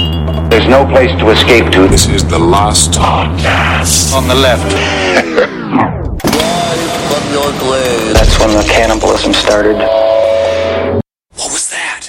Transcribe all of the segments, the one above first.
There's no place to escape to. This is the last podcast. On the left. From your grave. That's when the cannibalism started. What was that?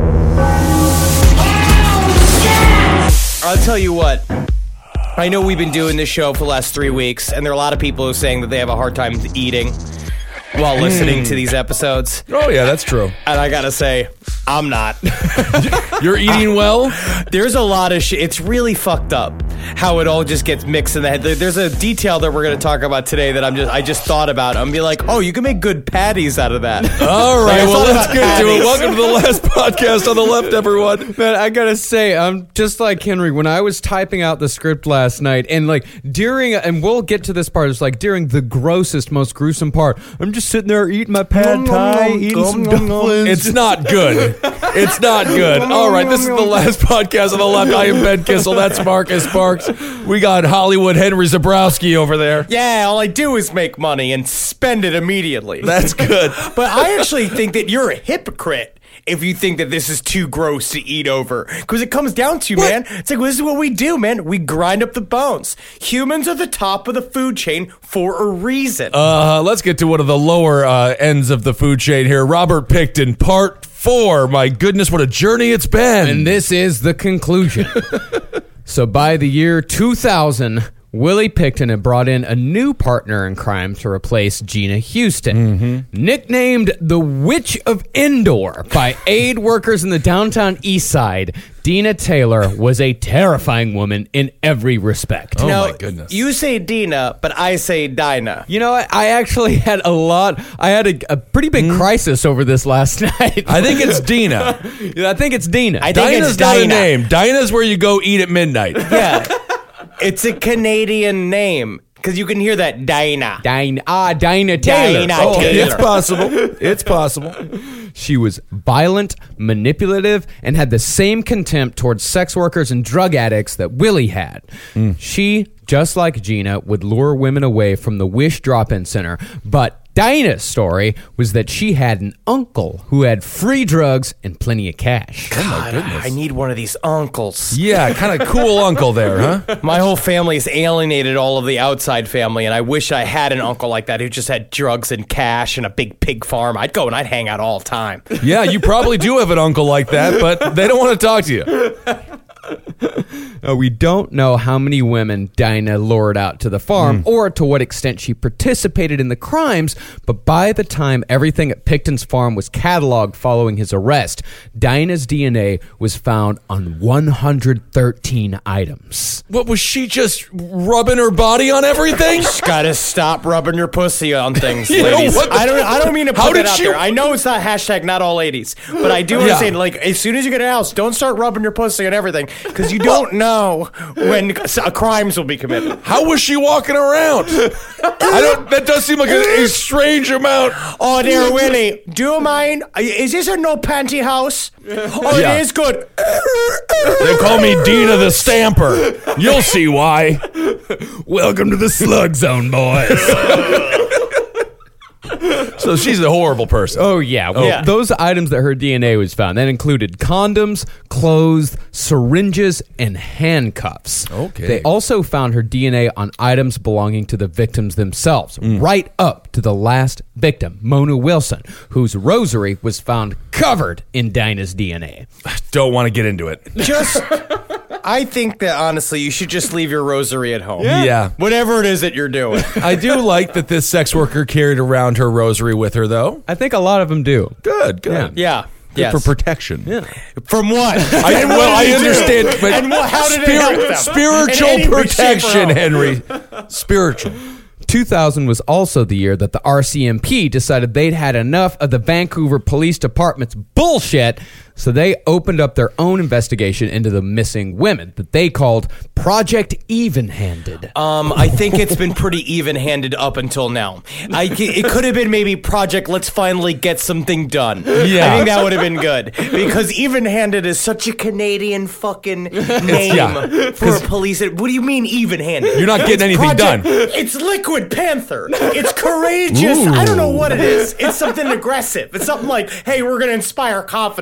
I'll tell you what. I know we've been doing this show for the last 3 weeks, and there are a lot of people who are saying that they have a hard time eating while listening to these episodes. Oh, yeah, that's true. And I gotta say, I'm not. You're eating well? There's a lot of shit. It's really fucked up how it all just gets mixed in the head. There's a detail that we're going to talk about today that I just thought about. I'm be like, oh, you can make good patties out of that. All right, well, let's get to it. Welcome to the last podcast on the left, everyone. Man, I gotta say, I'm just like Henry. When I was typing out the script last night, and like during, and we'll get to this part, it's like during the grossest, most gruesome part, I'm just sitting there eating my pad thai, eating some dumplings. It's not good. It's not good. All right, this is the last podcast on the left. I am Ben Kissel. That's Marcus Sparks. We got Hollywood Henry Zabrowski over there. Yeah, all I do is make money and spend it immediately. That's good. But I actually think that you're a hypocrite if you think that this is too gross to eat over. Because it comes down to, man, it's like, well, this is what we do, man. We grind up the bones. Humans are the top of the food chain for a reason. Let's get to one of the lower ends of the food chain here. Robert Pickton, part 4. My goodness, what a journey it's been. And this is the conclusion. So by the year 2000, Willie Pickton had brought in a new partner in crime to replace Gina Houston. Nicknamed the Witch of Endor by aid workers in the downtown East Side, Dina Taylor was a terrifying woman in every respect. Oh, now, my goodness. You say Dina, but I say Dinah. You know what? I actually had a pretty big crisis over this last night. I think it's Dina. I think it's Dina. I think Dinah's it's not a Dinah. name. Dinah's where you go eat at midnight. Yeah. It's a Canadian name. Because you can hear that Dinah. Dinah Taylor. Dinah Oh, Taylor. it's possible. It's possible. She was violent, manipulative, and had the same contempt towards sex workers and drug addicts that Willie had. She, just like Gina, would lure women away from the Wish Drop-In Center, but Dinah's story was that she had an uncle who had free drugs and plenty of cash. God, I need one of these uncles. Yeah, kind of cool uncle there, huh? My whole family's alienated all of the outside family, and I wish I had an uncle like that who just had drugs and cash and a big pig farm. I'd go and I'd hang out all the time. Yeah, you probably do have an uncle like that, but they don't want to talk to you. We don't know how many women Dinah lured out to the farm or to what extent she participated in the crimes, but by the time everything at Pickton's farm was cataloged following his arrest, Dinah's DNA was found on 113 items. What, was she just rubbing her body on everything? Just gotta stop rubbing your pussy on things, You know, ladies. what the- I don't mean to How put did that out she- there. I know it's not hashtag not all ladies, but I do want to say, like, as soon as you get a house, don't start rubbing your pussy on everything, because you don't know when crimes will be committed. How was she walking around? That does seem like a strange amount. Oh, dear Willie, do you mind? Is this a no panty house? Oh, Yeah. it is good. They call me Dina the Stamper. You'll see why. Welcome to the slug zone, boys. So she's a horrible person. Oh, yeah. Well, Yeah. those items that her DNA was found, that included condoms, clothes, syringes, and handcuffs. Okay. They also found her DNA on items belonging to the victims themselves, right up to the last victim, Mona Wilson, whose rosary was found covered in Dinah's DNA. Don't want to get into it. I think that, honestly, you should just leave your rosary at home. Yeah. Whatever it is that you're doing. I do like that this sex worker carried around her rosary with her, though. I think a lot of them do. Good, good. Yeah. Good Yes. for protection. Yeah. From what? I understand. But And how did it help them? spiritual In any way, shape, or protection, form. Henry. Spiritual. 2000 was also the year that the RCMP decided they'd had enough of the Vancouver Police Department's bullshit, so they opened up their own investigation into the missing women that they called Project Even-Handed. I think it's been pretty even-handed up until now. It could have been maybe Project Let's Finally Get Something Done. Yeah. I think that would have been good. Because even-handed is such a Canadian fucking name Yeah. for a police. What do you mean even-handed? You're not getting anything done. It's Liquid Panther. It's courageous. I don't know what it is. It's something aggressive. It's something like, hey, we're going to inspire confidence,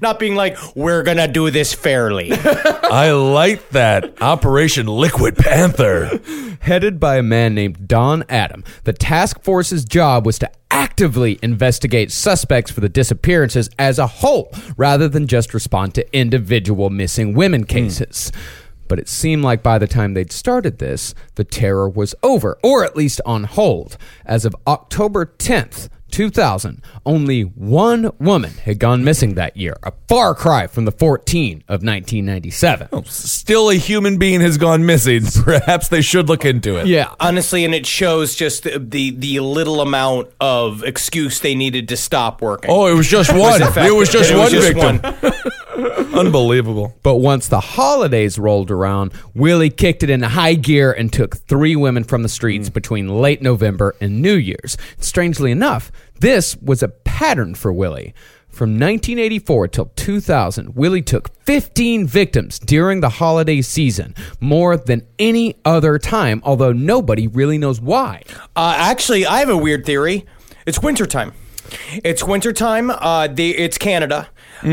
not being like, we're going to do this fairly. I like that. Operation Liquid Panther. Headed by a man named Don Adam, the task force's job was to actively investigate suspects for the disappearances as a whole, rather than just respond to individual missing women cases. But it seemed like by the time they'd started this, the terror was over, or at least on hold. As of October 10th, 2000, only one woman had gone missing that year, a far cry from the 14 of 1997. Still a human being has gone missing. Perhaps they should look into it. Yeah. Honestly, and it shows just the little amount of excuse they needed to stop working. Oh, it was just one. It was just one victim. Unbelievable. But once the holidays rolled around, Willie kicked it into high gear and took 3 women from the streets between late November and New Year's. Strangely enough, this was a pattern for Willie. From 1984 till 2000, Willie took 15 victims during the holiday season, more than any other time, although nobody really knows why. Actually, I have a weird theory. It's wintertime. It's wintertime. It's Canada.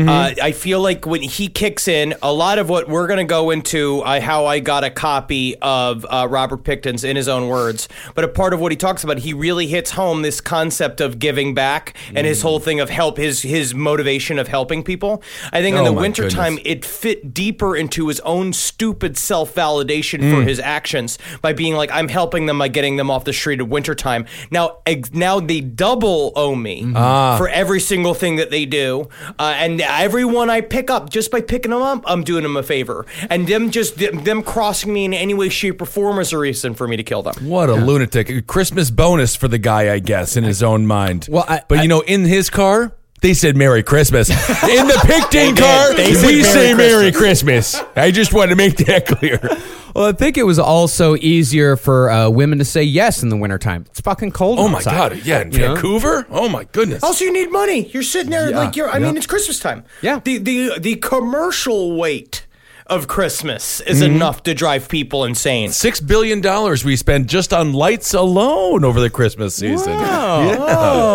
I feel like when he kicks in, a lot of what we're going to go into, how I got a copy of Robert Pickton's in his own words, but a part of what he talks about, he really hits home this concept of giving back and his whole thing of help, his motivation of helping people. I think in the wintertime, it fit deeper into his own stupid self-validation for his actions by being like, I'm helping them by getting them off the street at wintertime. Now they double owe me for every single thing that they do. And everyone I pick up, just by picking them up, I'm doing them a favor. And them crossing me in any way, shape, or form is a reason for me to kill them. What a lunatic. A Christmas bonus for the guy, I guess, in his own mind. Well, but in his car, they said Merry Christmas. In the Pickton car, we say Merry Christmas. I just wanted to make that clear. Well, I think it was also easier for women to say yes in the wintertime. It's fucking cold Oh, my outside. God. Yeah, in Vancouver? Oh, my goodness. Also, you need money. You're sitting there I mean, it's Christmas time. Yeah. The commercial weight of Christmas is enough to drive people insane. $6 billion we spent just on lights alone over the Christmas season. Wow. Yeah.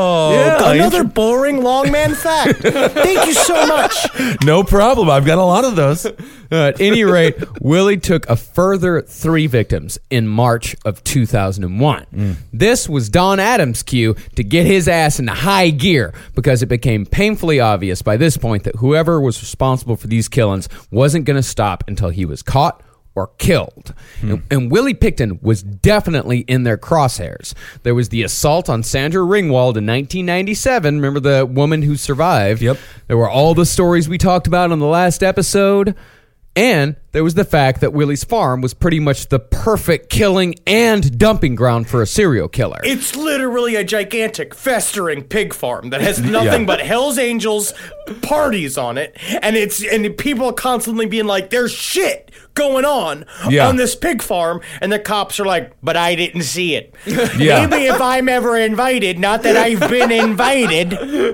Oh, another boring long man fact. Thank you so much. No problem. I've got a lot of those. At any rate, Willie took a further 3 victims in March of 2001. This was Don Adams' cue to get his ass into high gear because it became painfully obvious by this point that whoever was responsible for these killings wasn't going to stop until he was caught or killed. And Willie Pickton was definitely in their crosshairs. There was the assault on Sandra Ringwald in 1997. Remember the woman who survived? Yep. There were all the stories we talked about on the last episode. And there was the fact that Willie's farm was pretty much the perfect killing and dumping ground for a serial killer. It's literally a gigantic, festering pig farm that has nothing but Hell's Angels parties on it, and people constantly being like, "There's shit going on this pig farm," and the cops are like, "But I didn't see it." Maybe if I'm ever invited, not that I've been invited,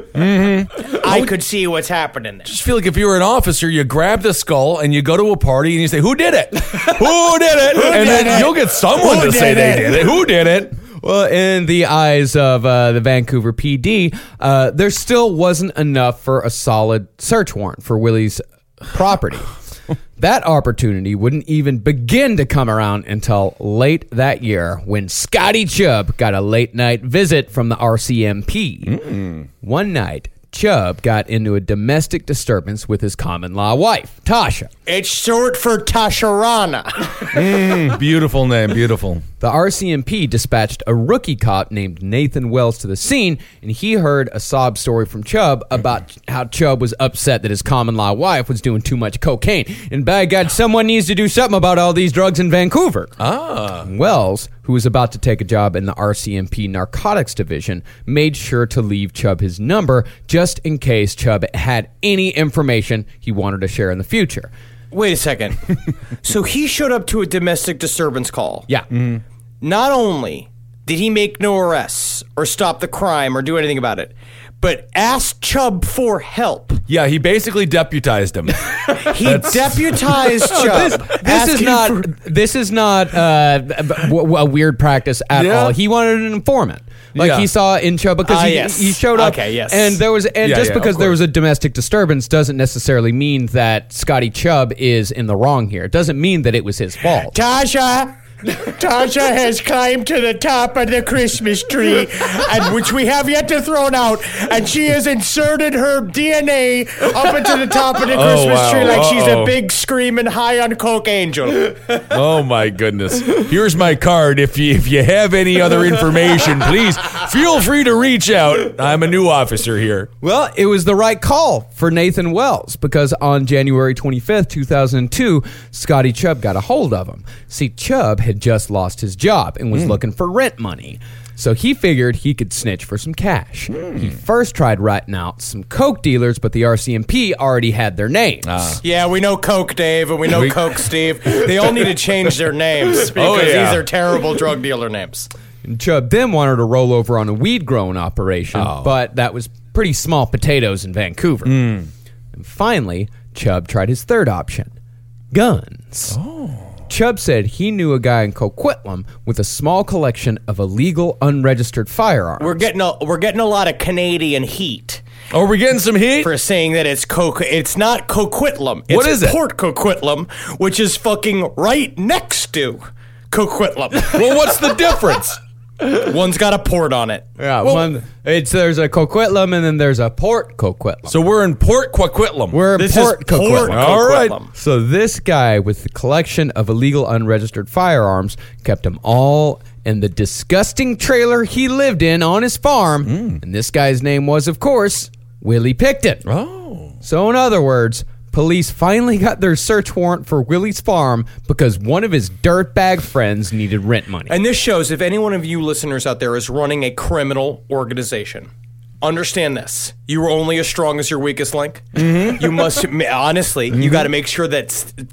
I could see what's happening there. Just feel like if you were an officer, you grab the skull and you go to a party and you say, "Who did it? Who did it?" And then you'll get someone to say they did it. Who did it? Well, in the eyes of the Vancouver PD, there still wasn't enough for a solid search warrant for Willie's property. That opportunity wouldn't even begin to come around until late that year when Scotty Chubb got a late-night visit from the RCMP. One night, Chubb got into a domestic disturbance with his common-law wife, Tasha. It's short for Tasharana. Beautiful name, beautiful. The RCMP dispatched a rookie cop named Nathan Wells to the scene, and he heard a sob story from Chubb about how Chubb was upset that his common-law wife was doing too much cocaine. And by God, someone needs to do something about all these drugs in Vancouver. Wells, who was about to take a job in the RCMP narcotics division, made sure to leave Chubb his number just in case Chubb had any information he wanted to share in the future. Wait a second. So he showed up to a domestic disturbance call. Yeah. Not only did he make no arrests or stop the crime or do anything about it, but asked Chubb for help. Yeah, he basically deputized him. He deputized Chubb. This is not a weird practice at all. He wanted an informant. He saw in Chubb because he showed up. Okay, yes. And just because there was a domestic disturbance doesn't necessarily mean that Scotty Chubb is in the wrong here. It doesn't mean that it was his fault. Tasha has climbed to the top of the Christmas tree, and which we have yet to throw out, and she has inserted her DNA up into the top of the Christmas tree like she's a big screaming high on coke angel. Oh my goodness. Here's my card. If you have any other information, please feel free to reach out. I'm a new officer here. Well, it was the right call for Nathan Wells because on January 25th, 2002, Scotty Chubb got a hold of him. See, Chubb had just lost his job and was looking for rent money. So he figured he could snitch for some cash. He first tried writing out some coke dealers, but the RCMP already had their names. Yeah, we know Coke Dave and we know Coke Steve. They all need to change their names because these are terrible drug dealer names. And Chubb then wanted to roll over on a weed growing operation, but that was pretty small potatoes in Vancouver. And finally, Chubb tried his third option, guns. Chubb said he knew a guy in Coquitlam with a small collection of illegal, unregistered firearms. We're getting a lot of Canadian heat. Oh, are we getting some heat? For saying that it's It's not Coquitlam. What is it? Port Coquitlam, which is fucking right next to Coquitlam. Well, what's the difference? One's got a port on it. Yeah, there's a Coquitlam and then there's a Port Coquitlam. So we're in Port Coquitlam. We're in Port Coquitlam. All right. So this guy with the collection of illegal unregistered firearms kept them all in the disgusting trailer he lived in on his farm. And this guy's name was, of course, Willie Pickton. So in other words, police finally got their search warrant for Willie's farm because one of his dirtbag friends needed rent money. And this shows if any one of you listeners out there is running a criminal organization, understand this. You are only as strong as your weakest link. You must, honestly, you got to make sure that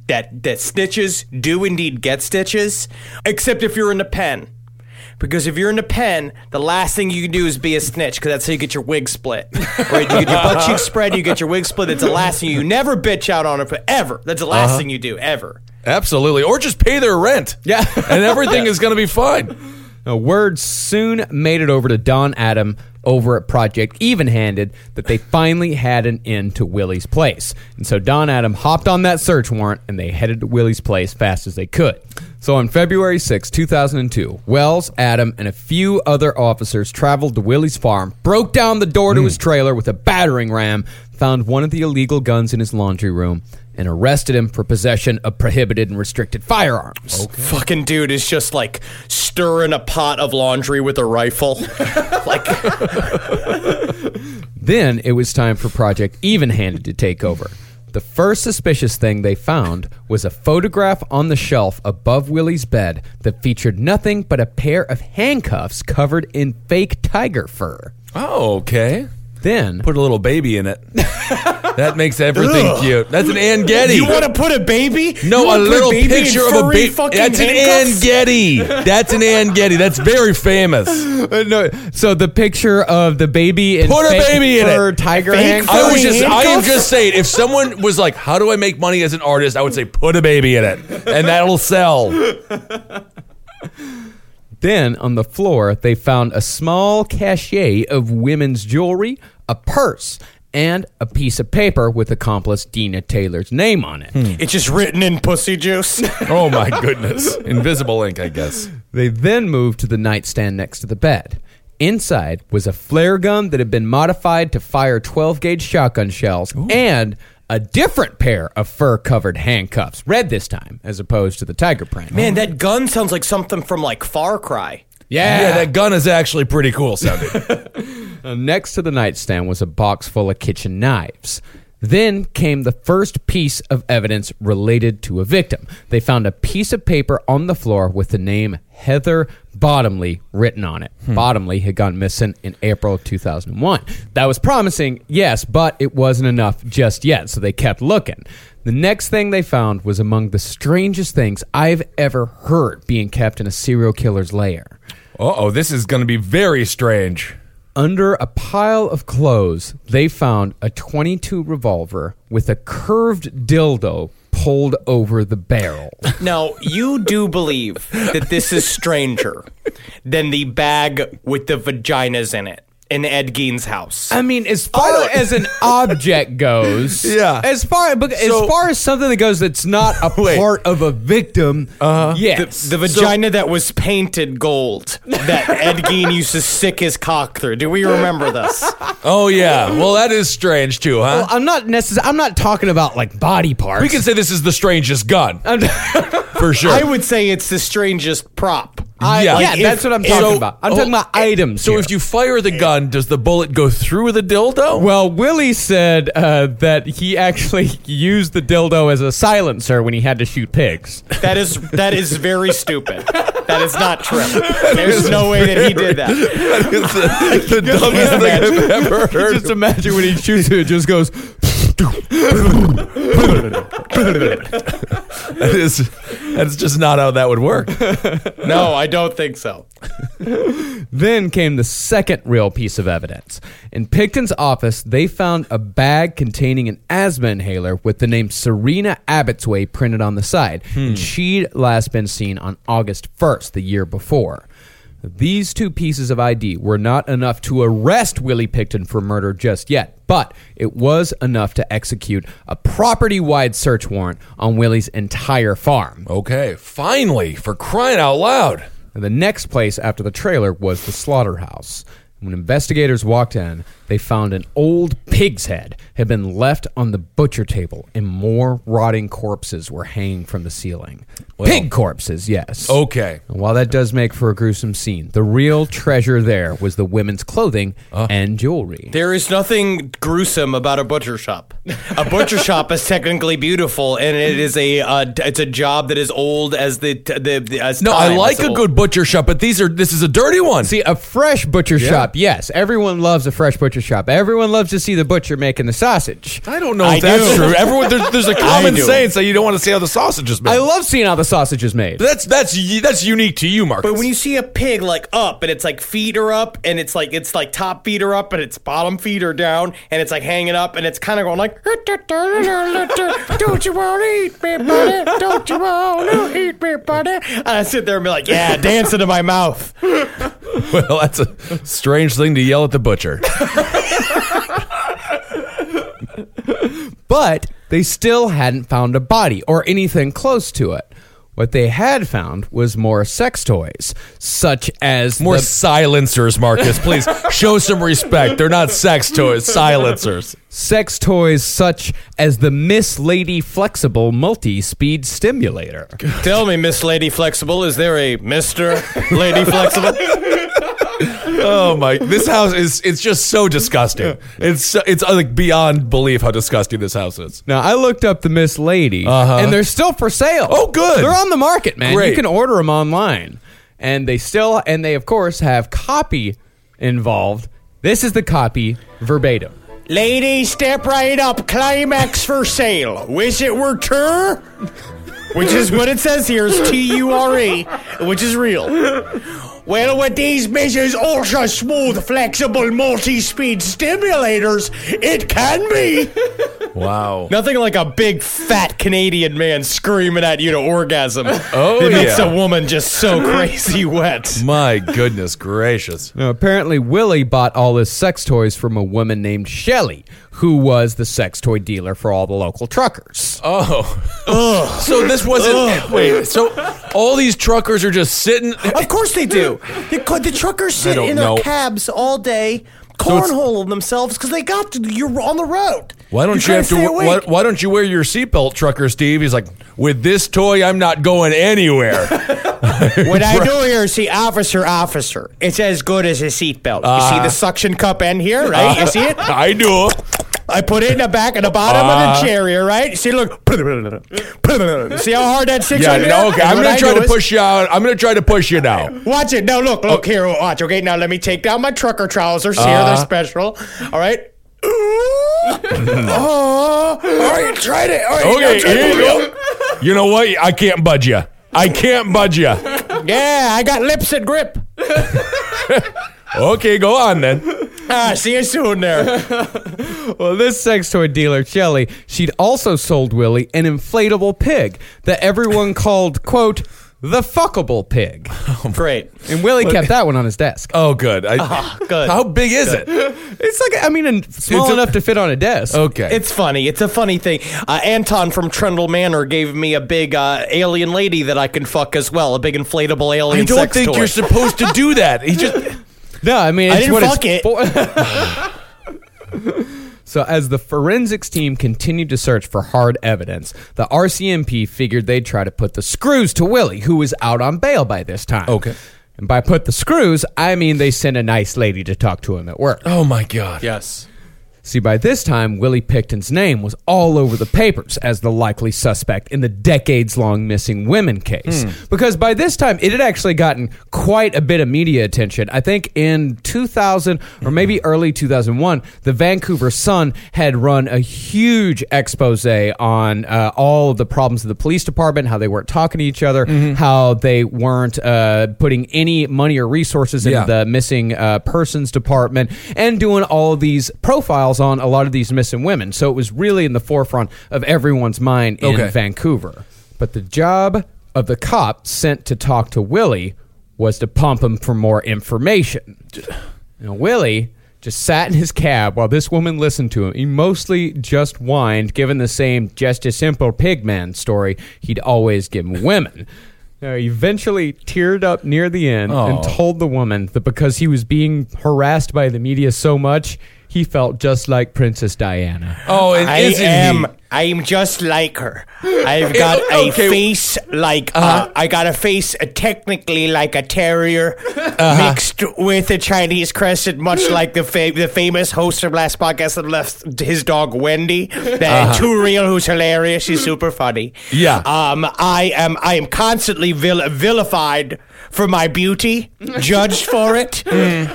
snitches do indeed get stitches, except if you're in the pen. Because if you're in the pen, the last thing you can do is be a snitch, because that's how you get your wig split. Right? You get your butt cheeks spread, you get your wig split. That's the last thing you never bitch out on it forever. That's the last thing you do, ever. Absolutely. Or just pay their rent. Yeah. And everything is going to be fine. Now, word soon made it over to Don Adam over at Project Even-Handed that they finally had an end to Willie's place. And so Don Adam hopped on that search warrant and they headed to Willie's place fast as they could. So on February 6, 2002, Wells, Adam, and a few other officers traveled to Willie's farm, broke down the door to his trailer with a battering ram, found one of the illegal guns in his laundry room, and arrested him for possession of prohibited and restricted firearms. Fucking dude is just like stirring a pot of laundry with a rifle. Then it was time for Project Even-Handed to take over. The first suspicious thing they found was a photograph on the shelf above Willie's bed that featured nothing but a pair of handcuffs covered in fake tiger fur. Oh, okay. Then Put a little baby in it. That makes everything cute. That's an Ann Getty. You want to put a baby? No, a little picture of a baby. That's an Ann Getty. That's an Ann Getty. That's very famous. no, so the picture of the baby in Put a fake baby in fur it. tiger Fake handcuffs. I am just saying, if someone was like, how do I make money as an artist? I would say, put a baby in it. And that'll sell. Then, on the floor, they found a small cachet of women's jewelry, a purse, and a piece of paper with accomplice Dina Taylor's name on it. It's just written in pussy juice. Oh, my goodness. Invisible ink, I guess. They then moved to the nightstand next to the bed. Inside was a flare gun that had been modified to fire 12-gauge shotgun shells and a different pair of fur-covered handcuffs, red this time, as opposed to the tiger print. Man, that gun sounds like something from like Far Cry. Yeah, that gun is actually pretty cool sounding. Next to the nightstand was a box full of kitchen knives. Then came the first piece of evidence related to a victim. They found a piece of paper on the floor with the name Heather Bottomley written on it. Bottomley had gone missing in April of 2001. That was promising, yes, but it wasn't enough just yet, so they kept looking. The next thing they found was among the strangest things I've ever heard being kept in a serial killer's lair. Uh-oh, this is going to be very strange. Under a pile of clothes, they found a .22 revolver with a curved dildo pulled over the barrel. Now, you do believe that this is stranger than the bag with the vaginas in it in Ed Gein's house. I mean, as far as an object goes, Yeah. As far as something that goes that's not a part of a victim, yes. The vagina that was painted gold that Ed Gein used to stick his cock through. Do we remember this? Oh, yeah. Well, that is strange, too, huh? Well, I'm not talking about like body parts. We can say this is the strangest gun. For sure. I would say it's the strangest prop. Yeah. That's what I'm talking about. I'm talking about items. So here. if you fire the gun, does the bullet go through the dildo? Well, Willie said that he actually used the dildo as a silencer when he had to shoot pigs. That is very stupid. That is not true. There's no way that he did that. That is the dumbest thing I've ever heard. Just imagine when he shoots it just goes. That's just not how that would work. No, I don't think so. Then came the second real piece of evidence. In Picton's office, they found a bag containing an asthma inhaler with the name Serena Abbotsway printed on the side. And she'd last been seen on August 1st, the year before. These two pieces of ID were not enough to arrest Willie Picton for murder just yet, but it was enough to execute a property-wide search warrant on Willie's entire farm. Okay, finally, for crying out loud. The next place after the trailer was the slaughterhouse. When investigators walked in, they found an old pig's head had been left on the butcher table, and more rotting corpses were hanging from the ceiling. Pig corpses, yes. Okay. And while that does make for a gruesome scene, the real treasure there was the women's clothing and jewelry. There is nothing gruesome about a butcher shop. A butcher shop is technically beautiful, and it is it's a job that is old as as No, time. I like It's a old. good butcher shop, but this is a dirty one. See, a fresh butcher shop, yes. Everyone loves a fresh butcher shop. Everyone loves to see the butcher making the sausage. I don't know I if that's do. true. Everyone, there's a common do. saying that you don't want to see how the sausage is made. I love seeing how the sausage is made. That's unique to you, Marcus. But when you see a pig like up, and it's like feet are up, and it's like top feet are up, and its bottom feet are down, and it's like hanging up, and it's kind of going like, don't you want to eat me, buddy? Don't you want to eat me, buddy? And I sit there and be like, yeah, dancing to my mouth. Well, that's a strange thing to yell at the butcher. But they still hadn't found a body or anything close to it. What they had found was more sex toys, such as More silencers, Marcus. Please show some respect. They're not sex toys, silencers. sex toys such as the Miss Lady Flexible multi-speed stimulator. Tell me, Miss Lady Flexible, is there a Mr. Lady Flexible? Oh my! This house it's just so disgusting. It's like beyond belief how disgusting this house is. Now, I looked up the Miss Lady, and they're still for sale. Oh, good. They're on the market, man. Great. You can order them online. And they, of course, have copy involved. This is the copy verbatim. Ladies, step right up. Climax for sale. Wish it were Tur? Which is what it says here is Ture, which is real. Well, with these Mrs. Ultra Smooth Flexible Multi-Speed Stimulators, it can be. Wow. Nothing like a big fat Canadian man screaming at you to orgasm. Oh, It makes yeah. a woman just so crazy wet. My goodness gracious. Now, apparently, Willie bought all his sex toys from a woman named Shelley, who was the sex toy dealer for all the local truckers. Oh. So this wasn't. Wait. So all these truckers are just sitting. Of course they do. The truckers sit don't in their know. cabs all day, cornholing themselves because you're on the road. Why don't you have to? Why don't you wear your seatbelt, trucker Steve? He's like, with this toy, I'm not going anywhere. What I do here is see officer. It's as good as a seatbelt. You see the suction cup end here, right? You see it? I do. I put it in the back and the bottom of the chair here, right? See, look. See how hard that sticks Yeah. on there? No, okay. And I'm what gonna I try do to is- push you out. I'm gonna try to push you now. Watch it. No, look here. Watch. Okay, now let me take down my trucker trousers here. They're special. All right. All right, tried it. All right, Okay. now try Here to- you go. You know what? I can't budge you. I can't budge you. Yeah, I got lips and grip. Okay, go on then. See you soon there. Well, this sex toy dealer, Shelley, she'd also sold Willie an inflatable pig that everyone called, quote, the fuckable pig. Great. And Willie kept that one on his desk. Oh, good. Good. How big is it? It's like, I mean, small enough to fit on a desk. Okay. It's funny. It's a funny thing. Anton from Trundle Manor gave me a big alien lady that I can fuck as well. A big inflatable alien I don't sex think toy. you're supposed to do that. He just... No, I mean, I it's didn't what fuck it's for. So as the forensics team continued to search for hard evidence, the RCMP figured they'd try to put the screws to Willie, who was out on bail by this time. Okay. And by put the screws, I mean they sent a nice lady to talk to him at work. Oh, my God. Yes. See, by this time, Willie Picton's name was all over the papers as the likely suspect in the decades-long missing women case. Because by this time, it had actually gotten quite a bit of media attention. I think in 2000 or maybe early 2001, the Vancouver Sun had run a huge expose on all of the problems of the police department, how they weren't talking to each other, how they weren't putting any money or resources into the missing persons department, and doing all of these profiles on a lot of these missing women. So it was really in the forefront of everyone's mind in Vancouver. But the job of the cop sent to talk to Willie was to pump him for more information. Now, Willie just sat in his cab while this woman listened to him. He mostly just whined, given the same just a simple pigman story he'd always given women. Now, he eventually teared up near the end and told the woman that because he was being harassed by the media so much, he felt just like Princess Diana. Oh, I'm just like her. I've got a face like I got a face technically like a terrier mixed with a Chinese crescent, much like the famous host from last podcast that left his dog Wendy. Too real, who's hilarious. She's super funny. Yeah. I am constantly vilified for my beauty, judged for it.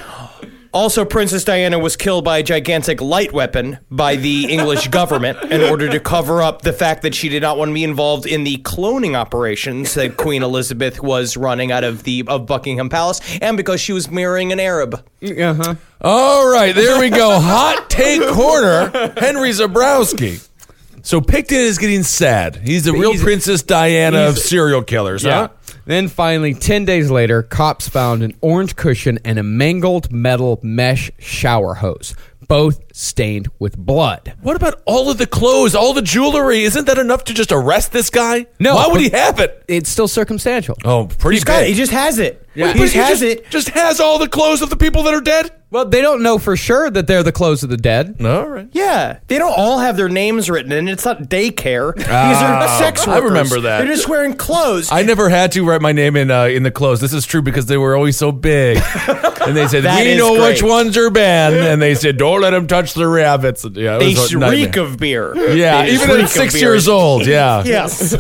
Also, Princess Diana was killed by a gigantic light weapon by the English government in order to cover up the fact that she did not want to be involved in the cloning operations that Queen Elizabeth was running out of Buckingham Palace, and because she was marrying an Arab. All right, there we go. Hot take corner, Henry Zabrowski. So Picton is getting sad. He's the real Princess Diana of serial killers, huh? Then finally, 10 days later, cops found an orange cushion and a mangled metal mesh shower hose, both stained with blood. What about all of the clothes, all the jewelry? Isn't that enough to just arrest this guy? No. Why would he have it? It's still circumstantial. Oh, pretty big. He just has it. Yeah. He Just has all the clothes of the people that are dead? Well, they don't know for sure that they're the clothes of the dead. All right. Yeah, they don't all have their names written, and it's not daycare. These are sex workers. I remember that. They're just wearing clothes. I never had to write my name in the clothes. This is true because they were always so big. And they said, That we is know great. which ones are banned. And they said, don't let them touch the rabbits. Yeah, it They was a reek nightmare. of beer. Yeah, They even reek at of 6 beer. years old. Yeah. Yes.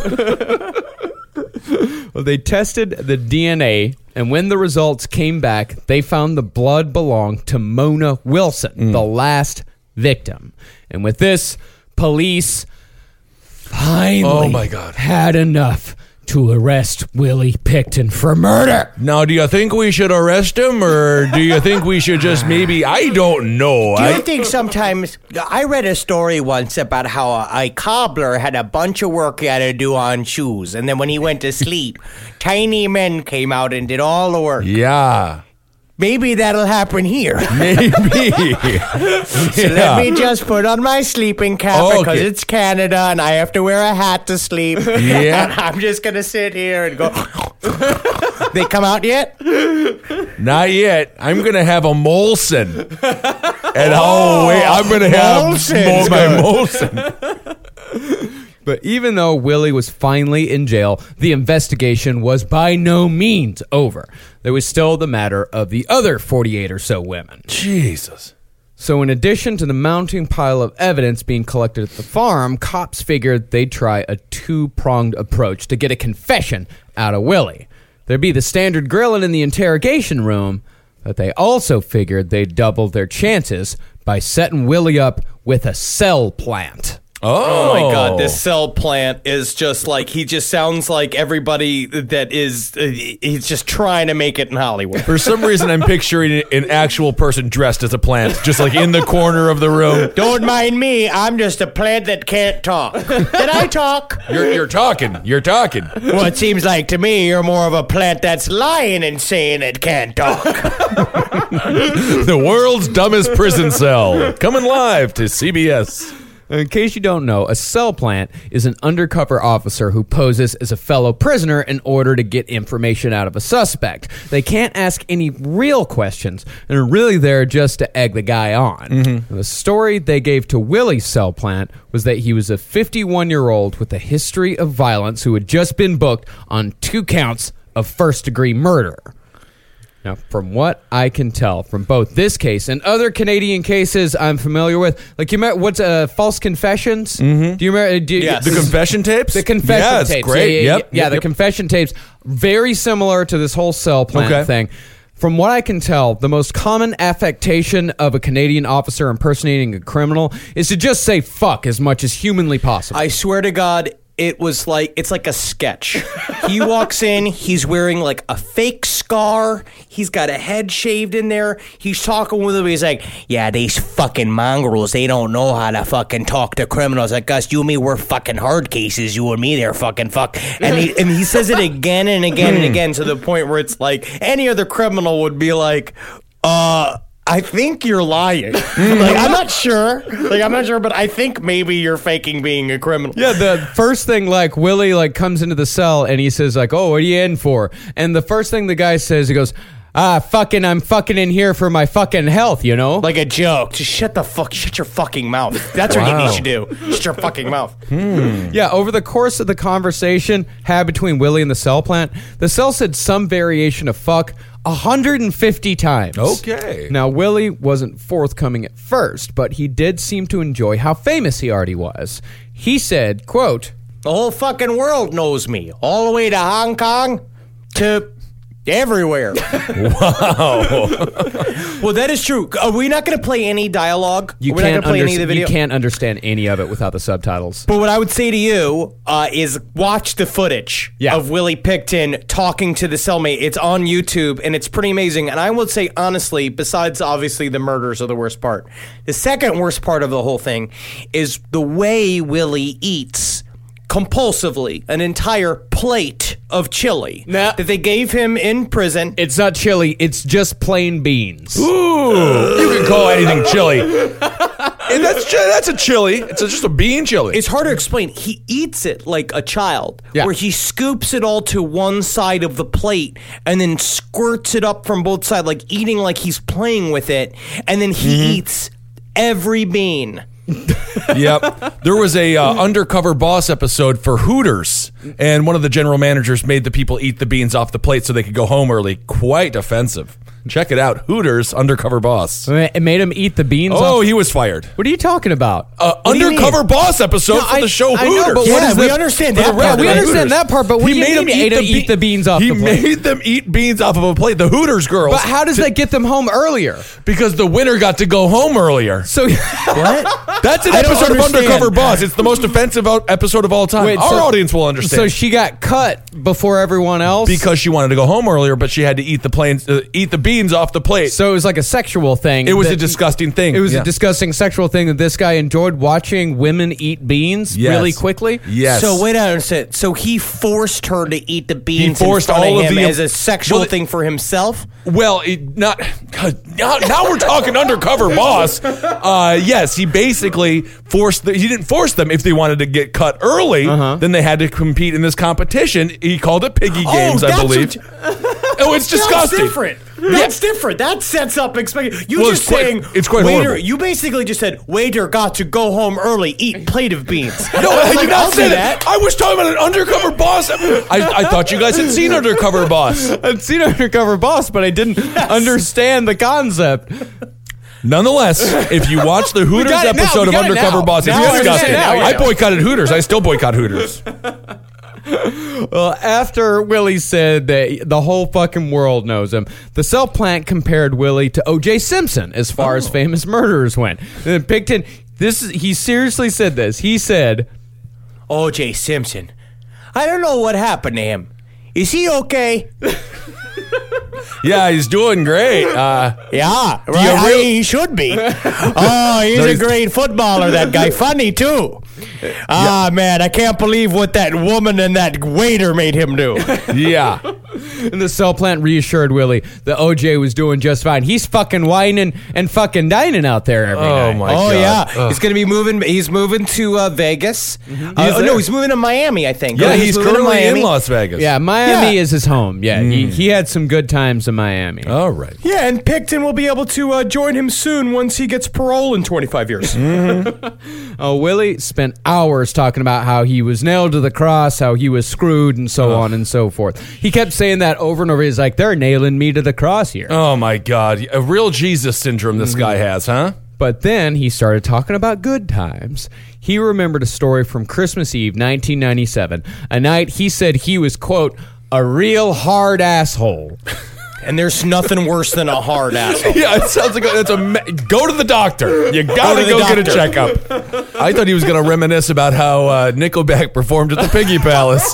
Well, they tested the DNA, and when the results came back, they found the blood belonged to Mona Wilson, the last victim. And with this, police finally had enough to arrest Willie Picton for murder. Now, do you think we should arrest him, or do you think we should just maybe? I don't know. Do you think sometimes I read a story once about how a cobbler had a bunch of work he had to do on shoes, and then when he went to sleep, tiny men came out and did all the work. Yeah. Maybe that'll happen here. Maybe. So let me just put on my sleeping cap because it's Canada and I have to wear a hat to sleep. Yeah. And I'm just going to sit here and go. They come out yet? Not yet. I'm going to have a Molson. And I'm going to have Molson's my Molson. But even though Willie was finally in jail, the investigation was by no means over. There was still the matter of the other 48 or so women. Jesus. So in addition to the mounting pile of evidence being collected at the farm, cops figured they'd try a two-pronged approach to get a confession out of Willie. There'd be the standard grilling in the interrogation room, but they also figured they'd double their chances by setting Willie up with a cell plant. Oh my God, this cell plant is just like, he just sounds like everybody that is, he's just trying to make it in Hollywood. For some reason, I'm picturing an actual person dressed as a plant, just like in the corner of the room. Don't mind me, I'm just a plant that can't talk. Did I talk? You're talking. You're talking. Well, it seems like to me you're more of a plant that's lying and saying it can't talk. The world's dumbest prison cell. Coming live to CBS. In case you don't know, a cell plant is an undercover officer who poses as a fellow prisoner in order to get information out of a suspect. They can't ask any real questions and are really there just to egg the guy on. The story they gave to Willie's cell plant was that he was a 51-year-old with a history of violence who had just been booked on 2 counts of first-degree murder. Now, from what I can tell from both this case and other Canadian cases I'm familiar with, like you remember what's False Confessions? Do you remember? Yes. The confession tapes? The confession tapes. It's great. Yeah, the confession tapes. Very similar to this whole cell plant thing. From what I can tell, the most common affectation of a Canadian officer impersonating a criminal is to just say fuck as much as humanly possible. I swear to God, it's like a sketch. He walks in, he's wearing like a fake scar, he's got a head shaved in there, he's talking with him, he's like, yeah, these fucking mongrels, they don't know how to fucking talk to criminals like us. You and me, we're fucking hard cases, you and me, they're fucking fuck. And he says it again and again and again to the point where it's like any other criminal would be like, I think you're lying. I'm not sure, but I think maybe you're faking being a criminal. Yeah, the first thing, like, Willie, comes into the cell and he says, like, oh, what are you in for? And the first thing the guy says, he goes, I'm fucking in here for my fucking health, you know? Like a joke. Just shut your fucking mouth. That's what you need to do. Shut your fucking mouth. Yeah, over the course of the conversation had between Willie and the cell plant, the cell said some variation of fuck 150 times. Okay. Now, Willie wasn't forthcoming at first, but he did seem to enjoy how famous he already was. He said, quote, the whole fucking world knows me. All the way to Hong Kong to everywhere. Wow. Well, that is true. Are we not going to play any dialogue? You can't understand any of it without the subtitles. But what I would say to you is watch the footage of Willie Picton talking to the cellmate. It's on YouTube, and it's pretty amazing. And I would say, honestly, besides obviously the murders are the worst part, the second worst part of the whole thing is the way Willie eats compulsively an entire plate of chili that they gave him in prison. It's not chili, it's just plain beans. Ooh, you can call anything chili. And that's a chili. It's just a bean chili. It's hard to explain. He eats it like a child, where he scoops it all to one side of the plate and then squirts it up from both sides, like eating like he's playing with it, and then he eats every bean. Yep. There was a Undercover Boss episode for Hooters, and one of the general managers made the people eat the beans off the plate so they could go home early. Quite offensive. Check it out. Hooters Undercover Boss. It made him eat the beans off? He was fired. What are you talking about? Undercover Boss episode for the show Hooters. I know, but we understand that part. We understand that part, but what do you mean eat the beans off the plate? He made them eat beans off of a plate. The Hooters girls. But how does that get them home earlier? Because the winner got to go home earlier. So what? That's an episode of Undercover Boss. It's the most offensive episode of all time. Wait, Our audience will understand. So she got cut before everyone else? Because she wanted to go home earlier, but she had to eat the beans off the plate. So it was like a sexual thing. It was a disgusting thing. It was a disgusting sexual thing that this guy enjoyed, watching women eat beans really quickly. Yes. So wait a second. So he forced her to eat the beans. He forced in front all of of him the as a sexual thing for himself. Well, now we're talking Undercover Boss. Yes, he basically forced. He didn't force them. If they wanted to get cut early, then they had to compete in this competition. He called it piggy games, I believe. It's disgusting. That's different. That's different. That sets up expectation. It's quite waiter. horrible. You basically just said waiter got to go home early, eat plate of beans. No, I did not say that. I was talking about an Undercover Boss. I thought you guys had seen Undercover Boss. I'd seen Undercover Boss, but I didn't understand the concept. Nonetheless, if you watch the Hooters episode of Undercover Boss, it's disgusting. I boycotted Hooters. I still boycott Hooters. Well, after Willie said that the whole fucking world knows him, the cell plant compared Willie to O.J. Simpson as far as famous murderers went. And Picton He seriously said this. He said, O.J. Simpson. I don't know what happened to him. Is he okay? Yeah, he's doing great. Yeah, right. He should be. Oh, he's a great footballer, that guy. Funny, too. Man, I can't believe what that woman and that waiter made him do. Yeah. and the cell plant reassured Willie that OJ was doing just fine. He's fucking whining and fucking dining out there every night. My God. Yeah. He's going to be moving. He's moving to Vegas. No, he's moving to Miami, I think. Yeah, he's moving currently in Las Vegas. Yeah, Miami is his home. Yeah, he had some good times in Miami. All right. Yeah, and Picton will be able to join him soon once he gets parole in 25 years. Willie spent hours talking about how he was nailed to the cross, how he was screwed, and so on and so forth. He kept saying that over and over. He's like, they're nailing me to the cross here. Oh, my God. A real Jesus syndrome this guy has, huh? But then he started talking about good times. He remembered a story from Christmas Eve, 1997, a night he said he was, quote, a real hard asshole. And there's nothing worse than a hard asshole. Yeah, it sounds like go to the doctor. You gotta go get a checkup. I thought he was gonna reminisce about how Nickelback performed at the Piggy Palace.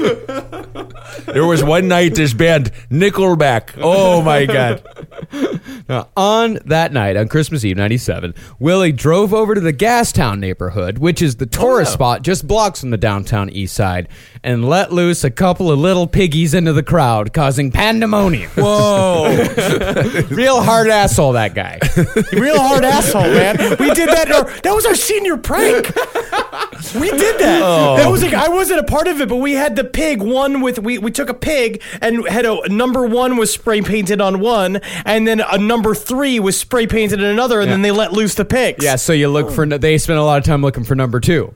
There was one night this band Nickelback. Oh my God. Now, on that night, on Christmas Eve, 97, Willie drove over to the Gastown neighborhood, which is the tourist spot just blocks from the downtown east side, and let loose a couple of little piggies into the crowd, causing pandemonium. Whoa. Real hard asshole, that guy. Real hard asshole, man. We did that. That was our senior prank. We did that. That was like, I wasn't a part of it, but we had the pig one with, we took a pig and had a number one was spray painted on one, and then a number 3 was spray painted in another, and then they let loose the pigs. Yeah, so you look for, they spent a lot of time looking for number 2.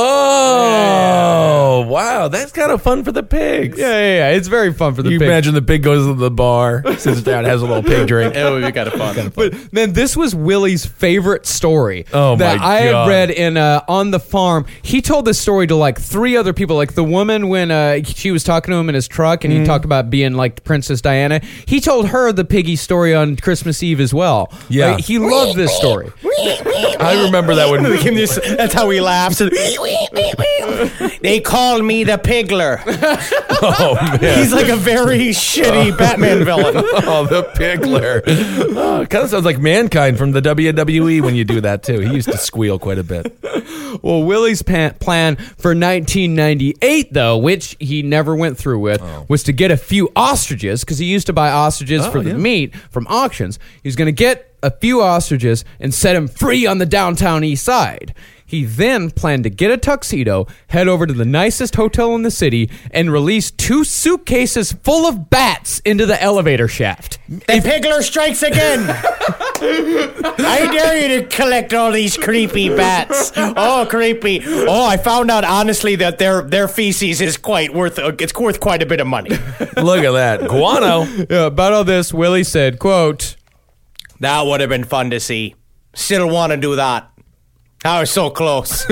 Oh, wow. That's kind of fun for the pigs. Yeah. It's very fun for the You pig. imagine the pig goes to the bar, sits down, has a little pig drink. It would be kind of fun. But man, this was Willie's favorite story. Oh, that my I had God. read in On the Farm. He told this story to like 3 other people, like the woman when she was talking to him in his truck, and he talked about being like Princess Diana. He told her the piggy story on Christmas Eve as well. Yeah. He loved this story. I remember that when That's how he laughs. They call me the Pigler. Oh, man. He's like a very shitty Batman villain. Oh, the Pigler. Oh, kind of sounds like Mankind from the WWE when you do that, too. He used to squeal quite a bit. Well, Willie's plan for 1998, though, which he never went through with, was to get a few ostriches, because he used to buy ostriches for the meat from auctions. He was going to get a few ostriches and set them free on the downtown east side. He then planned to get a tuxedo, head over to the nicest hotel in the city, and release 2 suitcases full of bats into the elevator shaft. The Pigler strikes again. I dare you to collect all these creepy bats. Oh, creepy. Oh, I found out honestly that their feces is worth quite a bit of money. Look at that. Guano. Yeah, about all this, Willie said, quote, That would have been fun to see. Still want to do that. I was so close.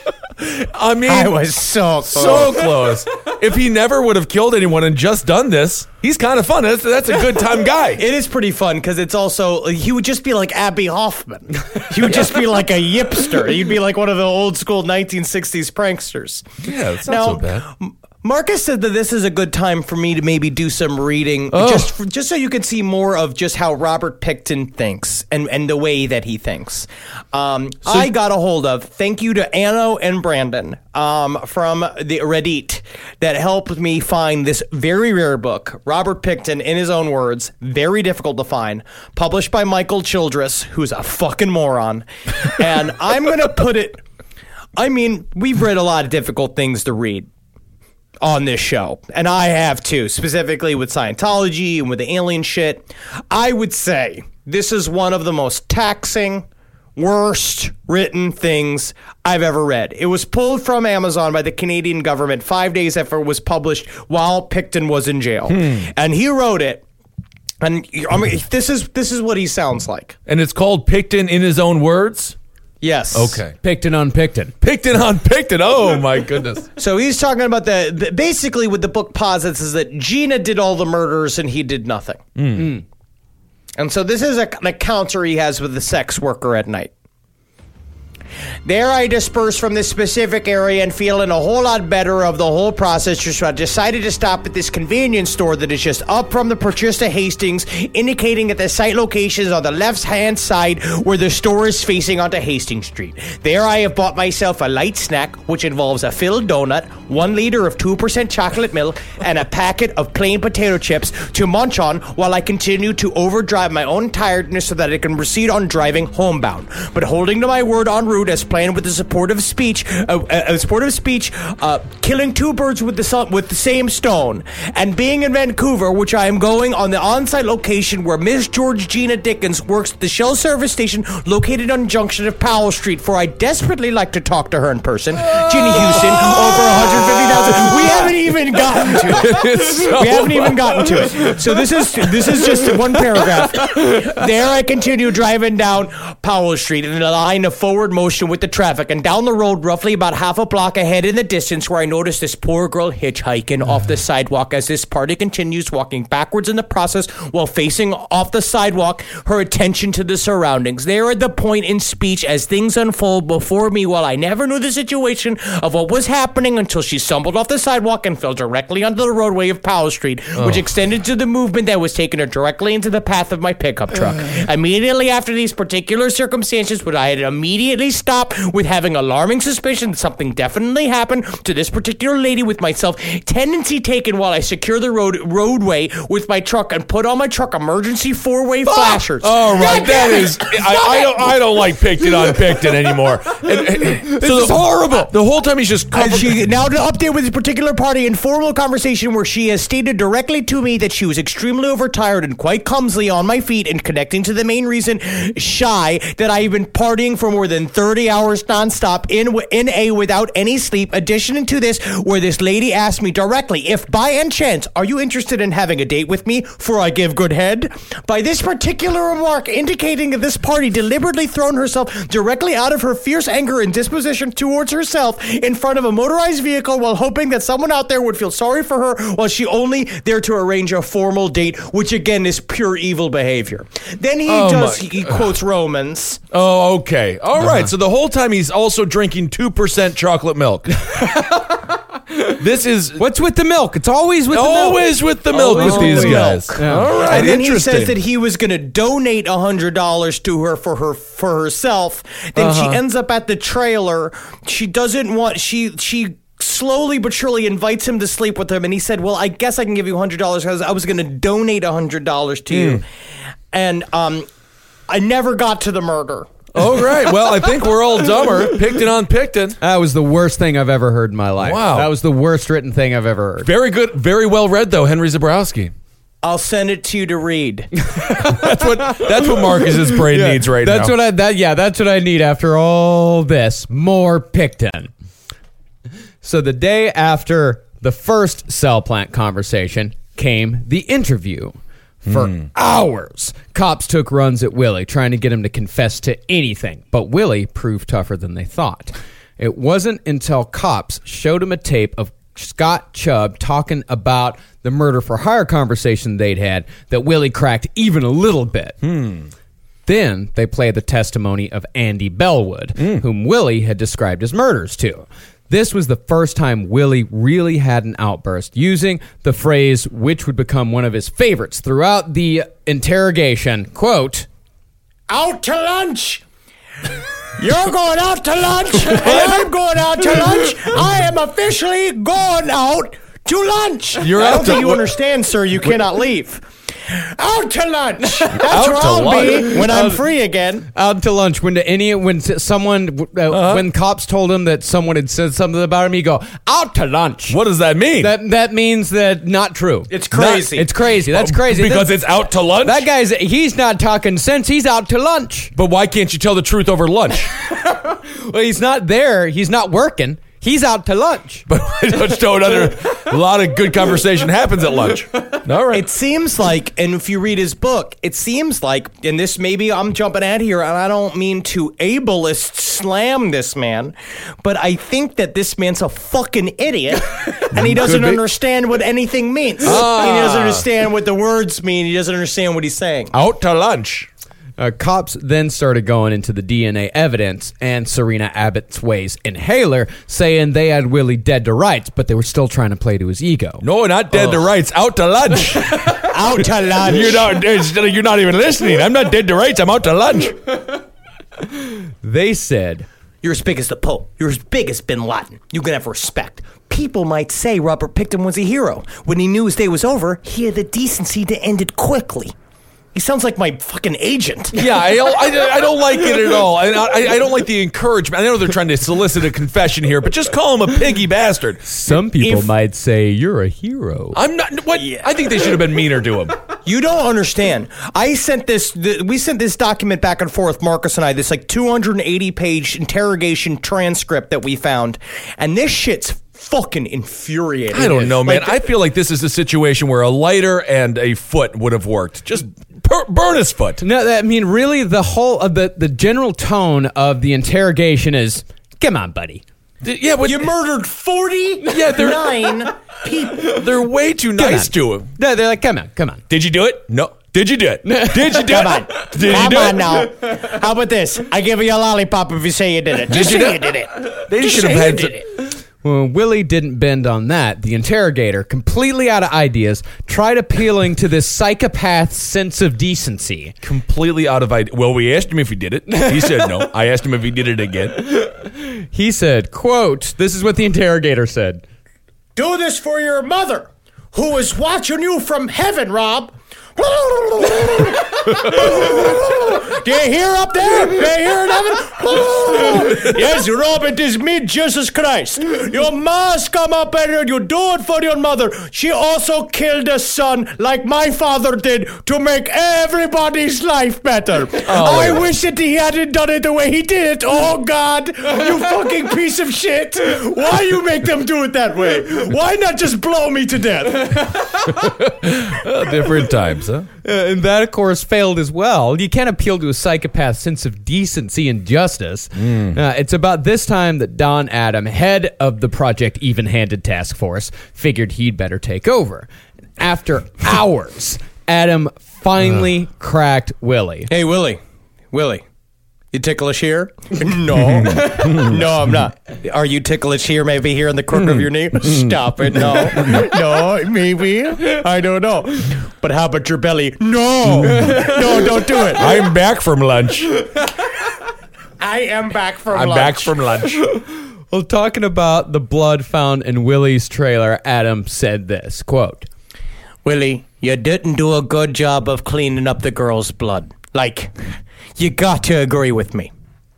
I mean, I was so close. so close. If he never would have killed anyone and just done this, he's kind of fun. That's a good time guy. It is pretty fun because it's also, he would just be like Abby Hoffman. He would just be like a yipster. He'd be like one of the old school 1960s pranksters. Yeah, it's not so bad. Marcus said that this is a good time for me to maybe do some reading, just so you can see more of just how Robert Picton thinks and the way that he thinks. I got a hold of, thank you to Anno and Brandon from the Reddit that helped me find this very rare book, Robert Picton, in his own words, very difficult to find, published by Michael Childress, who's a fucking moron. And I'm going to put it, I mean, we've read a lot of difficult things to read on this show, and I have too, specifically with Scientology and with the alien shit. I would say this is one of the most taxing, worst written things I've ever read. It was pulled from Amazon by the Canadian government 5 days after it was published while Picton was in jail. And he wrote it, and I mean, this is what he sounds like. And it's called Picton in his own words? Yes. Okay. Picton on Picton. Picton on Picton. Oh, my goodness. So he's talking about basically what the book posits is that Gina did all the murders and he did nothing. And so this is an encounter he has with the sex worker at night. There I dispersed from this specific area and feeling a whole lot better of the whole process. So I decided to stop at this convenience store that is just up from the Porchester Hastings, indicating that the site location is on the left-hand side where the store is facing onto Hastings Street. There I have bought myself a light snack, which involves a filled donut, 1 liter of 2% chocolate milk, and a packet of plain potato chips to munch on while I continue to overdrive my own tiredness so that I can proceed on driving homebound. But holding to my word en route as planned with the supportive speech, killing 2 birds with the same stone, and being in Vancouver, which I am going on the on-site location where Miss Georgina Dickens works at the Shell service station located on junction of Powell Street, for I desperately like to talk to her in person. Ginny Houston, over 150,000. We haven't even gotten to it. We haven't even gotten to it. So this is just one paragraph. There I continue driving down Powell Street in a line of forward motion with the traffic, and down the road roughly about half a block ahead in the distance where I notice this poor girl hitchhiking off the sidewalk as this party continues, walking backwards in the process while facing off the sidewalk, her attention to the surroundings. There at the point in speech as things unfold before me, while I never knew the situation of what was happening until she stumbled off the sidewalk and fell directly onto the roadway of Powell Street, which extended to the movement that was taking her directly into the path of my pickup truck. Immediately after these particular circumstances, would I had immediately stopped with having alarming suspicion that something definitely happened to this particular lady with myself, tendency taken while I secure the roadway with my truck and put on my truck emergency 4-way flashers. All right, that is. I don't like Picton on Picton anymore. This is horrible. The whole time he's just now to update with this particular party, informal conversation where she has stated directly to me that she was extremely overtired and quite clumsily on my feet, and connecting to the main reason, shy, that I've been partying for more than 30 hours nonstop in a without any sleep. Addition to this, where this lady asked me directly if by any chance are you interested in having a date with me, for I give good head. By this particular remark indicating that this party deliberately thrown herself directly out of her fierce anger and disposition towards herself in front of a motorized vehicle, while hoping that someone out there would feel sorry for her, while she only there to arrange a formal date, which again is pure evil behavior. Then he quotes Romans. Oh, okay. All right. So the whole time he's also drinking 2% chocolate milk. This is what's with the milk? It's always with the milk with these guys. Yeah. All right. And then he says that he was going to donate $100 to her for herself. Then she ends up at the trailer. She doesn't want she slowly but surely invites him to sleep with him, and he said, "Well, I guess I can give you $100 because I was going to donate $100 to you." And I never got to the murder. All right. Well, I think we're all dumber. Picton on Picton. That was the worst thing I've ever heard in my life. Wow. That was the worst written thing I've ever heard. Very good. Very well read, though, Henry Zabrowski. I'll send it to you to read. That's what Marcus's brain needs right now. That's what I need after all this. More Picton. So the day after the first cell plant conversation came the interview. For hours, cops took runs at Willie, trying to get him to confess to anything. But Willie proved tougher than they thought. It wasn't until cops showed him a tape of Scott Chubb talking about the murder for hire conversation they'd had that Willie cracked even a little bit. Then they played the testimony of Andy Bellwood, whom Willie had described his murders to. This was the first time Willie really had an outburst, using the phrase which would become one of his favorites throughout the interrogation, quote, "Out to lunch! You're going out to lunch, and I'm going out to lunch. I am officially going out to lunch." I don't think you understand, sir. You cannot leave. Out to lunch. That's where I'll be when I'm free again. Out to lunch. When cops told him that someone had said something about him, he go, "Out to lunch." What does that mean? That means that not true. It's crazy. It's crazy. That's crazy. Because it's out to lunch? That guy's, he's not talking sense. He's out to lunch. But why can't you tell the truth over lunch? Well, he's not there. He's not working. He's out to lunch. But I just don't a lot of good conversation happens at lunch. All right. It seems like, and if you read his book, it seems like, and this maybe I'm jumping at here, and I don't mean to ableist slam this man, but I think that this man's a fucking idiot, and he doesn't understand what anything means. He doesn't understand what the words mean. He doesn't understand what he's saying. Out to lunch. Cops then started going into the DNA evidence and Serena Abbott's Way's inhaler, saying they had Willie dead to rights, but they were still trying to play to his ego. No, not dead to rights. Out to lunch. Out to lunch. You're not even listening. I'm not dead to rights. I'm out to lunch. They said, "You're as big as the Pope. You're as big as Bin Laden. You can have respect. People might say Robert Pickton was a hero. When he knew his day was over, he had the decency to end it quickly." He sounds like my fucking agent. Yeah, I don't like it at all. I don't like the encouragement. I know they're trying to solicit a confession here, but just call him a piggy bastard. some people might say you're a hero. I'm not. What? I think they should have been meaner to him. You don't understand. We sent this document back and forth, Marcus and I, this like 280-page interrogation transcript that we found, and this shit's fucking infuriating. I don't know, man. Like, I feel like this is a situation where a lighter and a foot would have worked. Just burn his foot. No, I mean, really, the whole of the general tone of the interrogation is, "Come on, buddy." Yeah, but you murdered 49 people. They're way too nice to him. No, they're like, "Come on." Did you do it? No. Did you do it? Did you do Come it? on. Did you Come do on it? now. How about this? I give you a lollipop if you say you did it. Just say you did it. They Just should say have you had did to- it. Well, Willie didn't bend on that. The interrogator, completely out of ideas, tried appealing to this psychopath's sense of decency. Completely out of idea. Well, we asked him if he did it. He said no. I asked him if he did it again. He said, quote, this is what the interrogator said. Do this for your mother, who is watching you from heaven, Rob. Do you hear up there? Do you hear in heaven? Yes, Rob, it is me, Jesus Christ. You must come up and you do it for your mother. She also killed a son like my father did to make everybody's life better. I wish that he hadn't done it the way he did it. Oh, God, you fucking piece of shit. Why you make them do it that way? Why not just blow me to death? Different times, huh? And that, of course, failed as well. You can't appeal to a psychopath's sense of decency and justice. It's about this time that Don Adam, head of the Project Even-Handed Task Force, figured he'd better take over. After hours, Adam finally cracked Willie. Hey, Willie, you ticklish here? No. No, I'm not. Are you ticklish here, maybe here in the crook of your knee? Stop it. No. No, maybe. I don't know. But how about your belly? No. No, don't do it. I'm back from lunch. I am back from I'm lunch. back from lunch. Well, talking about the blood found in Willie's trailer, Adam said this, quote, Willie, you didn't do a good job of cleaning up the girl's blood. Like, you got to agree with me.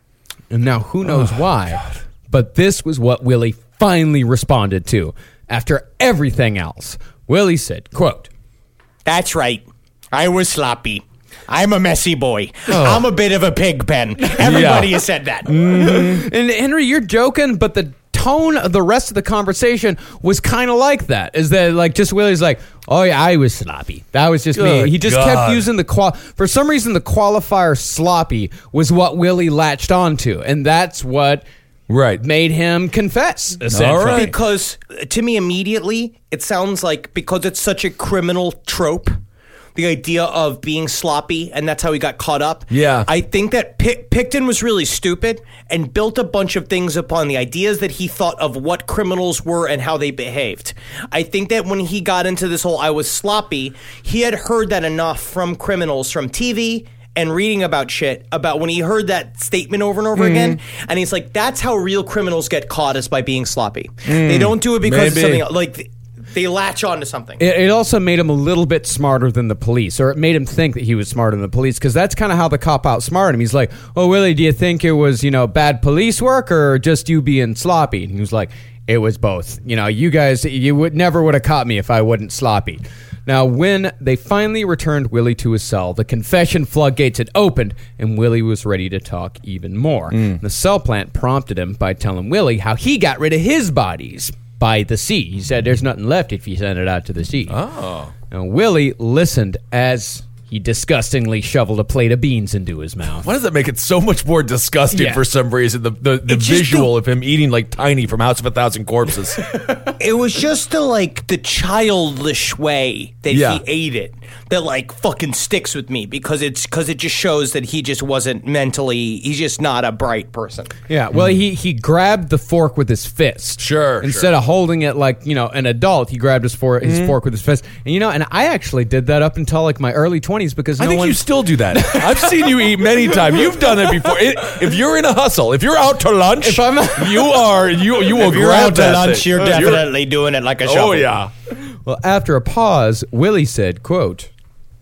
and now who knows why, but this was what Willie finally responded to. After everything else, Willie said, quote, That's right. I was sloppy. I'm a messy boy. I'm a bit of a pig pen. Everybody has said that. and Henry, you're joking, but the tone of the rest of the conversation was kind of like that. Is that like just Willie's like, oh yeah, I was sloppy. That was just Good me. He just God. kept using for some reason the qualifier sloppy was what Willie latched onto, and that's what made him confess. Essentially. All right. Because to me, immediately, it sounds like because it's such a criminal trope, the idea of being sloppy, and that's how he got caught up. Yeah. I think that Pickton was really stupid and built a bunch of things upon the ideas that he thought of what criminals were and how they behaved. I think that when he got into this whole I was sloppy, he had heard that enough from criminals from TV and reading about shit, about when he heard that statement over and over again, and he's like, that's how real criminals get caught, is by being sloppy. They don't do it because of Maybe. something else. Like, they latch on to something. It also made him a little bit smarter than the police, or it made him think that he was smarter than the police, because that's kind of how the cop outsmarted him. He's like, oh, Willie, do you think it was, bad police work or just you being sloppy? And he was like, it was both. You guys, you never would have caught me if I wasn't sloppy. Now, when they finally returned Willie to his cell, the confession floodgates had opened, and Willie was ready to talk even more. The cell plant prompted him by telling Willie how he got rid of his bodies by the sea. He said, there's nothing left if you send it out to the sea. Oh. And Willie listened as he disgustingly shoveled a plate of beans into his mouth. Why does that make it so much more disgusting Yeah. for some reason? The It's just visual of him eating like Tiny from House of a Thousand Corpses. It was just the childish way that Yeah. he ate it. that like fucking sticks with me because it just shows that he just wasn't he's just not a bright person. Yeah, well, he grabbed the fork with his fist. Sure, Instead of holding it like, an adult, he grabbed his fork with his fist. And, and I actually did that up until like my early 20s because I think you still do that. I've seen you eat many times. You've done it before. If you're in a hustle, if you're out to lunch, you will If you're grab out to that lunch, thing. you're definitely doing it like a shovel. Oh, yeah. Well, after a pause, Willie said, quote,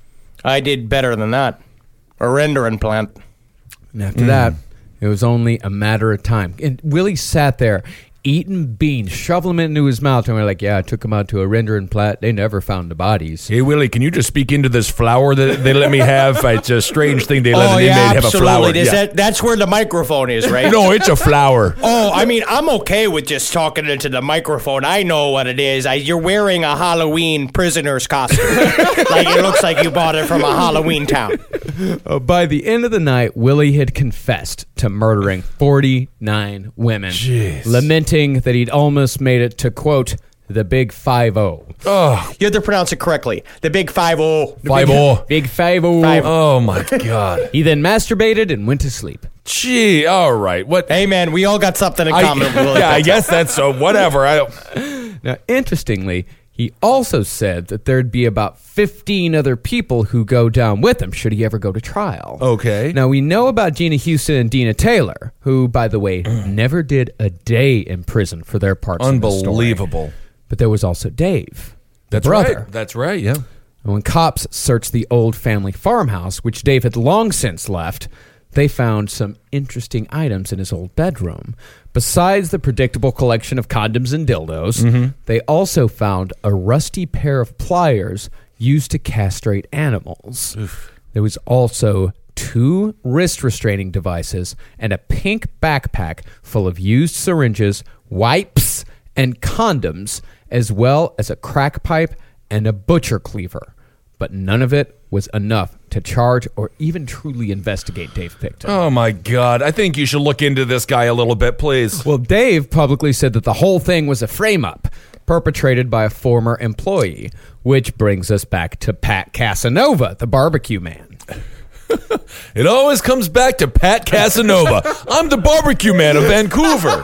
I did better than that. A render implant. and after that, it was only a matter of time. And Willie sat there eating beans, shoveling them into his mouth, and we're like, I took him out to a rendering plant. They never found the bodies. Hey, Willie, can you just speak into this flower that they let me have? It's a strange thing they let an inmate have a flower. That's where the microphone is, right? No, it's a flower. Oh, I mean, I'm okay with just talking into the microphone. I know what it is. You're wearing a Halloween prisoner's costume. Like, it looks like you bought it from a Halloween town. By the end of the night, Willie had confessed to murdering 49 women, lamenting that he'd almost made it to, quote, the Big 5-0. Oh, You have to pronounce it correctly. The Big 5-0. 5-0. Big 5-0. 5-0. Oh, my God. He then masturbated and went to sleep. Gee, all right. What? Hey, man, we all got something in common. with Willie. I guess that's so. Whatever. Now, interestingly, he also said that there'd be about 15 other people who go down with him should he ever go to trial. Okay. Now, we know about Gina Houston and Dina Taylor, who, by the way, never did a day in prison for their parts in the story. Unbelievable. But there was also Dave, the That's brother. right. That's right. Yeah. And when cops searched the old family farmhouse, which Dave had long since left, they found some interesting items in his old bedroom. Besides the predictable collection of condoms and dildos, they also found a rusty pair of pliers used to castrate animals. There was also 2 wrist restraining devices and a pink backpack full of used syringes, wipes, and condoms, as well as a crack pipe and a butcher cleaver. But none of it was enough to charge or even truly investigate Dave Picton. Oh, my God. I think you should look into this guy a little bit, please. Well, Dave publicly said that the whole thing was a frame-up perpetrated by a former employee, which brings us back to Pat Casanova, the barbecue man. It always comes back to Pat Casanova. I'm the barbecue man of Vancouver.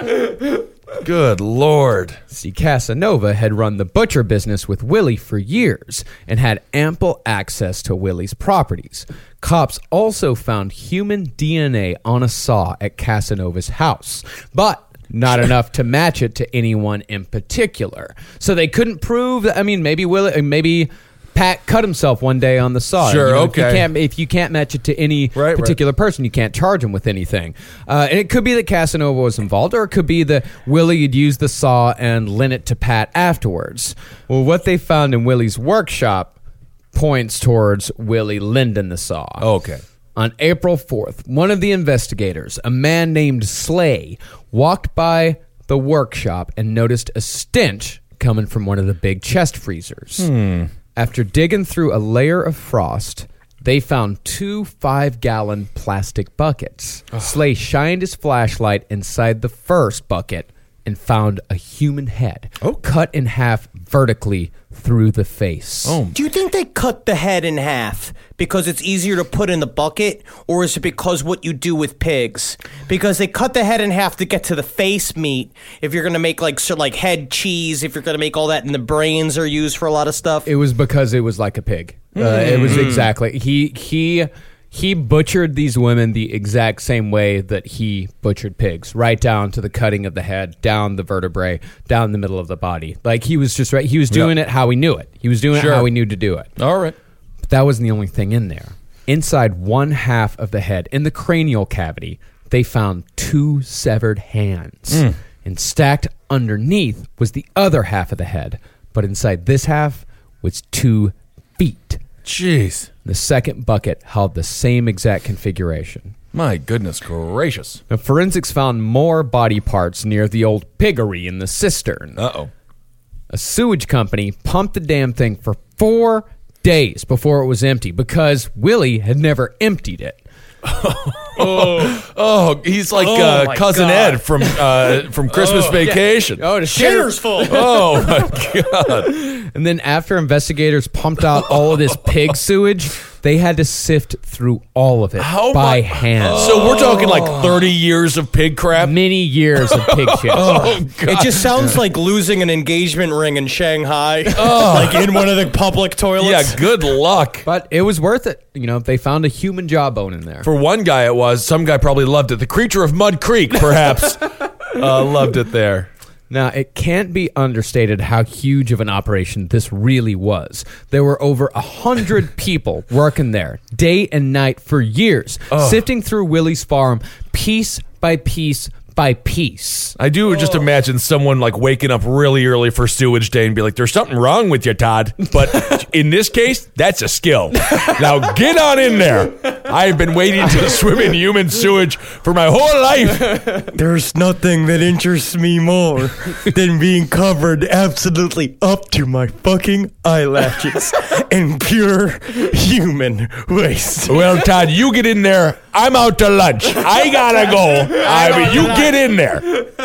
Good Lord. See, Casanova had run the butcher business with Willie for years and had ample access to Willie's properties. Cops also found human DNA on a saw at Casanova's house, but not enough to match it to anyone in particular. So they couldn't prove that, maybe Pat cut himself one day on the saw. Sure, okay. If you can't match it to any particular person, you can't charge him with anything. And it could be that Casanova was involved, or it could be that Willie had used the saw and lent it to Pat afterwards. Well, what they found in Willie's workshop points towards Willie lending the saw. Okay. On April 4th, one of the investigators, a man named Slay, walked by the workshop and noticed a stench coming from one of the big chest freezers. After digging through a layer of frost, they found 2 5-gallon plastic buckets. Slay shined his flashlight inside the first bucket and found a human head cut in half vertically through the face. Do you think they cut the head in half because it's easier to put in the bucket, or is it because what you do with pigs? Because they cut the head in half to get to the face meat. If you're going to make like head cheese, if you're going to make all that, and the brains are used for a lot of stuff. It was because it was like a pig. It was exactly. He butchered these women the exact same way that he butchered pigs, right down to the cutting of the head, down the vertebrae, down the middle of the body. Like, he was just right. He was doing it how he knew it. He was doing it how he knew to do it. All right. But that wasn't the only thing in there. Inside one half of the head, in the cranial cavity, they found 2 severed hands. And stacked underneath was the other half of the head. But inside this half was 2 feet. Jeez. The second bucket held the same exact configuration. My goodness gracious. Now, forensics found more body parts near the old piggery in the cistern. Uh-oh. A sewage company pumped the damn thing for 4 days before it was empty because Willie had never emptied it. Oh, he's like my Cousin God. Ed from Christmas Vacation. Oh, the Shitter's full. Oh my God. And then after investigators pumped out all of this pig sewage, they had to sift through all of it by hand. So we're talking like 30 years of pig crap. Many years of pig shit. It just sounds like losing an engagement ring in Shanghai, like in one of the public toilets. Yeah, good luck. But it was worth it. You know, they found a human jawbone in there. For one guy, it was. Some guy probably loved it. The creature of Mud Creek, perhaps, loved it there. Now, it can't be understated how huge of an operation this really was. There were over 100 people working there, day and night for years, sifting through Willie's farm piece by piece by piece. I do just imagine someone like waking up really early for sewage day and be like, there's something wrong with you, Todd. But in this case, that's a skill. Now get on in there. I've been waiting to swim in human sewage for my whole life. There's nothing that interests me more than being covered absolutely up to my fucking eyelashes in pure human waste. Well, Todd, you get in there. I'm out to lunch. I gotta go. I mean, you get in there.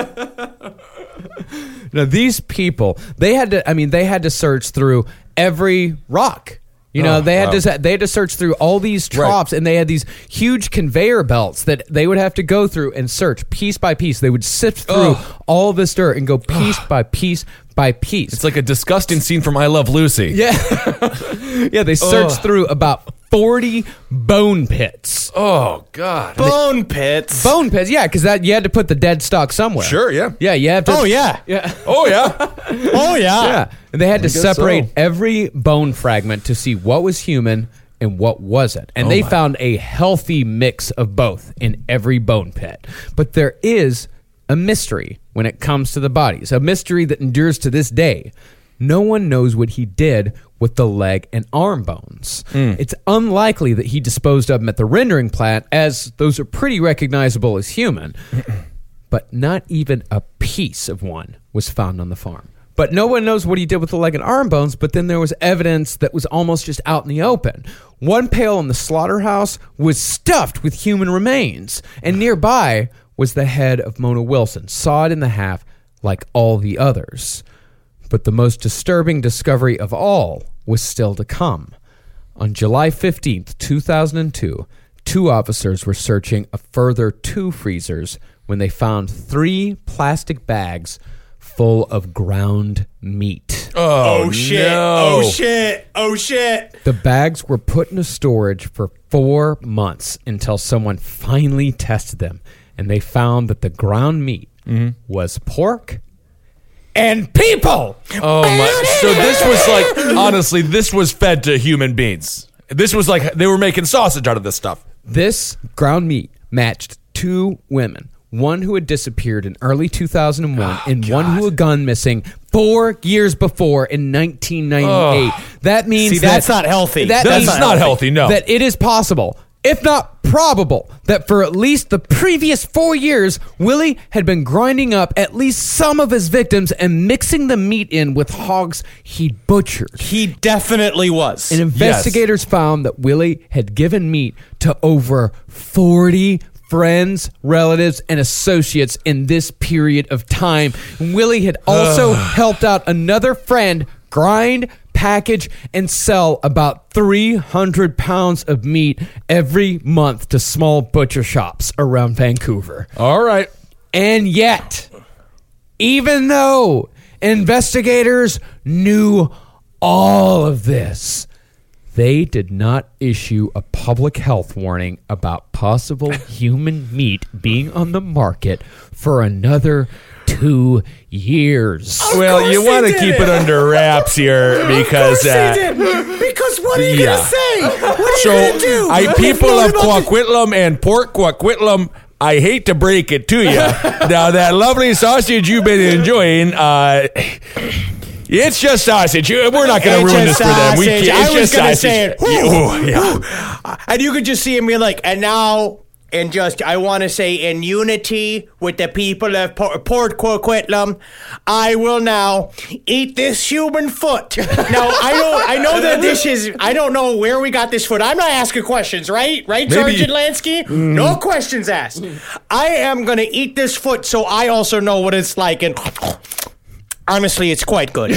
Now, these people, they had to search through every rock. You know, they had to search through all these troughs, and they had these huge conveyor belts that they would have to go through and search piece by piece. They would sift through all this dirt and go piece by piece by piece. It's like a disgusting scene from I Love Lucy. Yeah, they searched through about 40 bone pits. Oh, God. Bone pits. Bone pits, yeah, because you had to put the dead stock somewhere. Sure, yeah. Yeah, you have to. Oh, yeah. Yeah. Oh, yeah. Oh, yeah. Yeah. And they had to guess separate so. every bone fragment to see what was human and what wasn't. And they found a healthy mix of both in every bone pit. But there is a mystery when it comes to the bodies, a mystery that endures to this day. No one knows what he did with the leg and arm bones. It's unlikely that he disposed of them at the rendering plant, as those are pretty recognizable as human. But not even a piece of one was found on the farm. But no one knows what he did with the leg and arm bones, but then there was evidence that was almost just out in the open. One pail in the slaughterhouse was stuffed with human remains, and nearby was the head of Mona Wilson, sawed in the half like all the others. But the most disturbing discovery of all was still to come. On July 15th, 2002, 2 officers were searching a further 2 freezers when they found 3 plastic bags full of ground meat. Oh, shit. no. Oh, shit. Oh, shit. The bags were put into storage for 4 months until someone finally tested them, and they found that the ground meat was pork and people. Oh, my. So this was like, honestly, this was fed to human beings. This was like, they were making sausage out of this stuff. This ground meat matched 2 women. One who had disappeared in early 2001 and one who had gone missing 4 years before in 1998. That means See, that's not healthy. That That's means not healthy, no. that it is possible, if not probable, that for at least the previous 4 years, Willie had been grinding up at least some of his victims and mixing the meat in with hogs he'd butchered. He definitely was. And investigators found that Willie had given meat to over 40 friends, relatives, and associates in this period of time. Willie had also helped out another friend grind, package, and sell about 300 pounds of meat every month to small butcher shops around Vancouver. All right. And yet, even though investigators knew all of this, they did not issue a public health warning about possible human meat being on the market for another 2 years. Well, you want to keep it under wraps here because Because what are you yeah. going to say? What are you so going to do? people of Coquitlam and Port Coquitlam, I hate to break it to you. Now that lovely sausage you've been enjoying, it's just sausage. We're not going to ruin this for them. I was just going to sausage. say it. Yeah. And you could just see him be like, and now And just, I want to say, in unity with the people of Port Coquitlam, I will now eat this human foot. Now, I know that this is, I don't know where we got this foot. I'm not asking questions, right? Right, Sergeant Lansky? No questions asked. I am going to eat this foot so I also know what it's like. And honestly, it's quite good.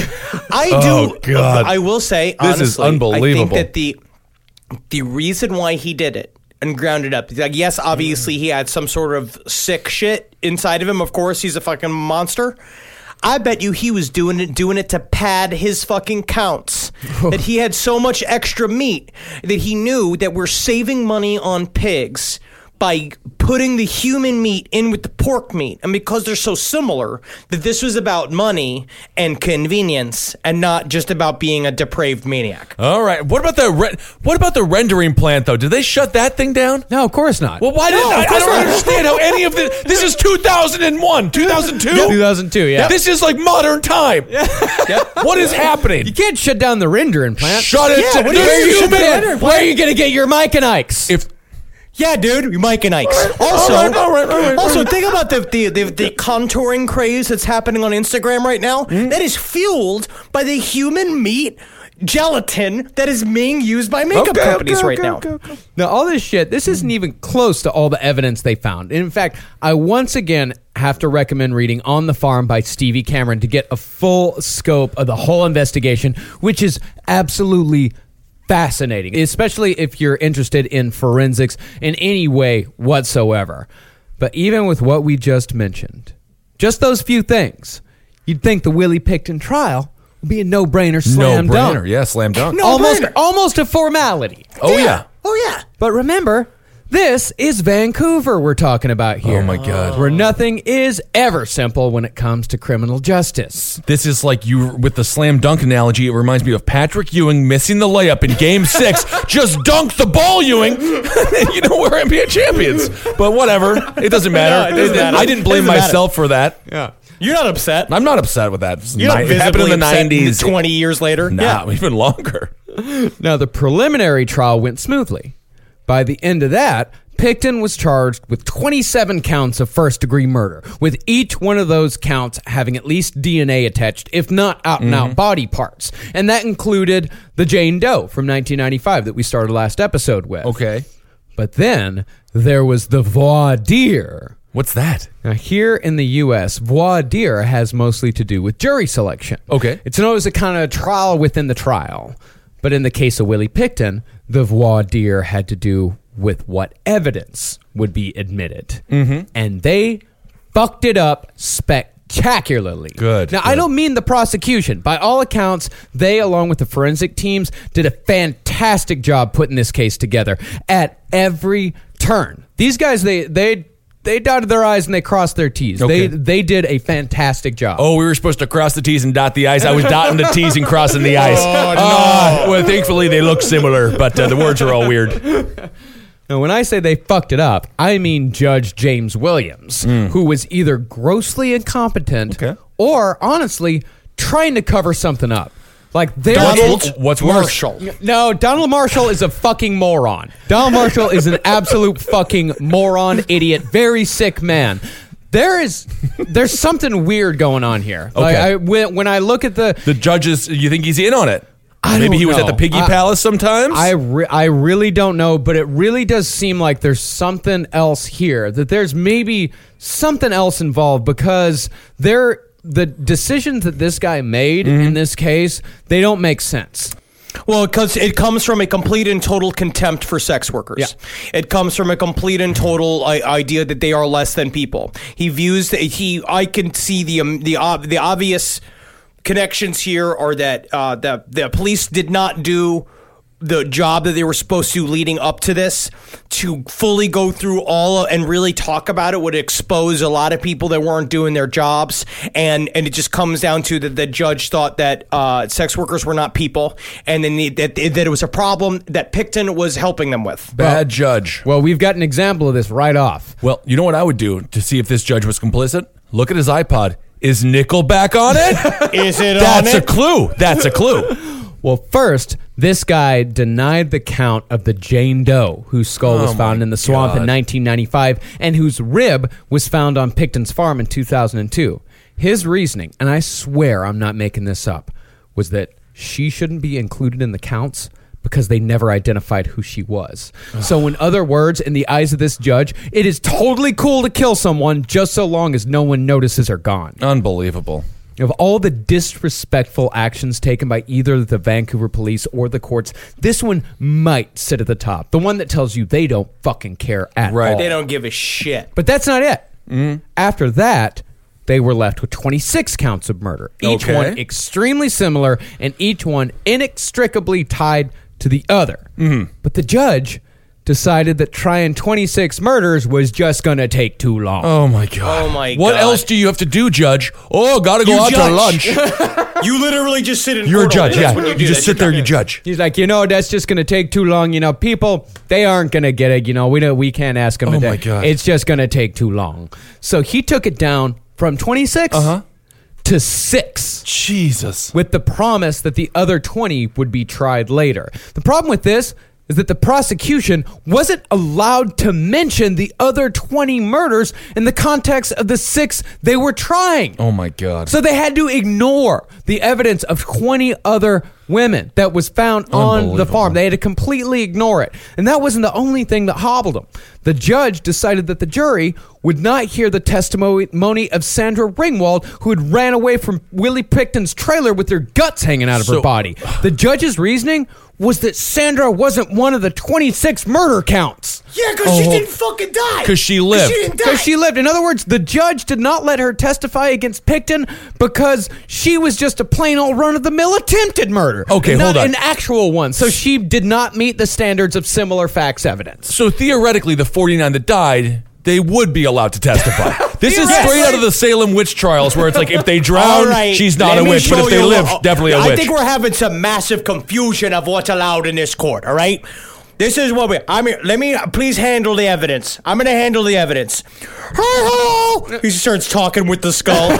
Oh, God. I will say, This honestly, is unbelievable. I think that the reason why he did it and ground it up, like, yes, obviously he had some sort of sick shit inside of him. Of course, he's a fucking monster. I bet you he was doing it to pad his fucking counts. That he had so much extra meat that he knew that we're saving money on pigs by putting the human meat in with the pork meat. And because they're so similar, that this was about money and convenience and not just about being a depraved maniac. All right. What about the rendering plant, though? Did they shut that thing down? No, of course not. Well, why didn't I don't understand how any of this... This is 2001, 2002? 2002, yeah. This is like modern time. What is happening? You can't shut down the rendering plant. Shut it Yeah, down. what do you mean you shut down? Where are you going to get your Mike and Ikes? Yeah, dude, Mike and Ike's. Also, think about the contouring craze that's happening on Instagram right now. That is fueled by the human meat gelatin that is being used by makeup companies right now. Now, all this shit, this isn't even close to all the evidence they found. In fact, I once again have to recommend reading On the Farm by Stevie Cameron to get a full scope of the whole investigation, which is absolutely fascinating, especially if you're interested in forensics in any way whatsoever. But even with what we just mentioned, just those few things, you'd think the Willie Picton trial would be a no-brainer, slam dunk. Yeah, slam dunk. Almost a formality. Oh, yeah. Oh, yeah. But remember, this is Vancouver we're talking about here. Oh, my God. Where nothing is ever simple when it comes to criminal justice. This is like you, with the slam dunk analogy, it reminds me of Patrick Ewing missing the layup in Game 6. Just dunk the ball, Ewing. You know, we're NBA champions. But whatever. It doesn't matter. No, it doesn't matter. I didn't blame Doesn't matter. myself for that. Yeah. You're not upset. I'm not upset with that. You're not It happened in the visibly upset 90s. 20 years later. Nah, even longer. Now, the preliminary trial went smoothly. By the end of that, Picton was charged with 27 counts of first-degree murder, with each one of those counts having at least DNA attached, if not out-and-out body parts. And that included the Jane Doe from 1995 that we started last episode with. Okay. But then there was the voir dire. What's that? Now, here in the U.S., voir dire has mostly to do with jury selection. Okay. It's known as a kind of trial within the trial. But in the case of Willie Picton, the voir dire had to do with what evidence would be admitted. Mm-hmm. And they fucked it up spectacularly. Good. Now, I don't mean the prosecution. By all accounts, they, along with the forensic teams, did a fantastic job putting this case together at every turn. These guys, they dotted their I's and they crossed their T's. Okay. They did a fantastic job. Oh, we were supposed to cross the T's and dot the I's. I was dotting the T's and crossing the I's. Oh, no. Well, thankfully, they look similar, but the words are all weird. Now, when I say they fucked it up, I mean Judge James Williams, who was either grossly incompetent or, honestly, trying to cover something up. Like, What's worse? No, Donald Marshall is a fucking moron. Donald Marshall is an absolute fucking moron, idiot, very sick man. There's something weird going on here. Okay. Like, when I look at the judges, you think he's in on it? Maybe Maybe he was at the Piggy Palace sometimes? I really don't know, but it really does seem like there's something else here, that there's maybe something else involved, because the decisions that this guy made in this case, they don't make sense. Well, because it comes from a complete and total contempt for sex workers. Yeah. It comes from a complete and total idea that they are less than people. I can see the obvious connections here are that the police did not do the job that they were supposed to leading up to this. To fully go through all and really talk about it would expose a lot of people that weren't doing their jobs, and it just comes down to that the judge thought that sex workers were not people, and then that it was a problem that Picton was helping them with. Bad judge. Well, we've got an example of this right off. Well, you know what I would do to see if this judge was complicit? Look at his iPod. Is Nickelback on it? Is it on That's it? a clue. That's a clue. Well, first, this guy denied the count of the Jane Doe whose skull was found in the swamp in 1995 and whose rib was found on Picton's farm in 2002. His reasoning, and I swear I'm not making this up, was that she shouldn't be included in the counts because they never identified who she was. So in other words, in the eyes of this judge, it is totally cool to kill someone just so long as no one notices her gone. Unbelievable. Of all the disrespectful actions taken by either the Vancouver police or the courts, this one might sit at the top. The one that tells you they don't fucking care at all. They don't give a shit. But that's not it. After that, they were left with 26 counts of murder. Each one extremely similar and each one inextricably tied to the other. But the judge decided that trying 26 murders was just going to take too long. Oh, my God. Oh, my God. What else do you have to do, Judge? Oh, gotta go out to lunch. You literally just sit in You're a court judge, all day. yeah. That's when You just that. sit there, you judge. He's like, that's just going to take too long. People, they aren't going to get it. We can't ask them. Oh, my God. It's just going to take too long. So he took it down from 26 to 6. Jesus. With the promise that the other 20 would be tried later. The problem with this is that the prosecution wasn't allowed to mention the other 20 murders in the context of the 6 they were trying. Oh, my God. So they had to ignore the evidence of 20 other women that was found on the farm. They had to completely ignore it. And that wasn't the only thing that hobbled them. The judge decided that the jury would not hear the testimony of Sandra Ringwald, who had ran away from Willie Picton's trailer with her guts hanging out of her body. The judge's reasoning was that Sandra wasn't one of the 26 murder counts. Yeah, because she didn't fucking die. Because she lived. Because she lived. In other words, the judge did not let her testify against Picton because she was just a plain old run-of-the-mill attempted murder. Okay, not hold on. an actual one. So she did not meet the standards of similar facts evidence. So theoretically, the 49 that died, they would be allowed to testify. This is straight out of the Salem witch trials, where it's like, if they drown, she's not a witch, but if they live, definitely a witch. I think we're having some massive confusion of what's allowed in this court, all right? This is what let me please handle the evidence. I'm going to handle the evidence. He starts talking with the skull.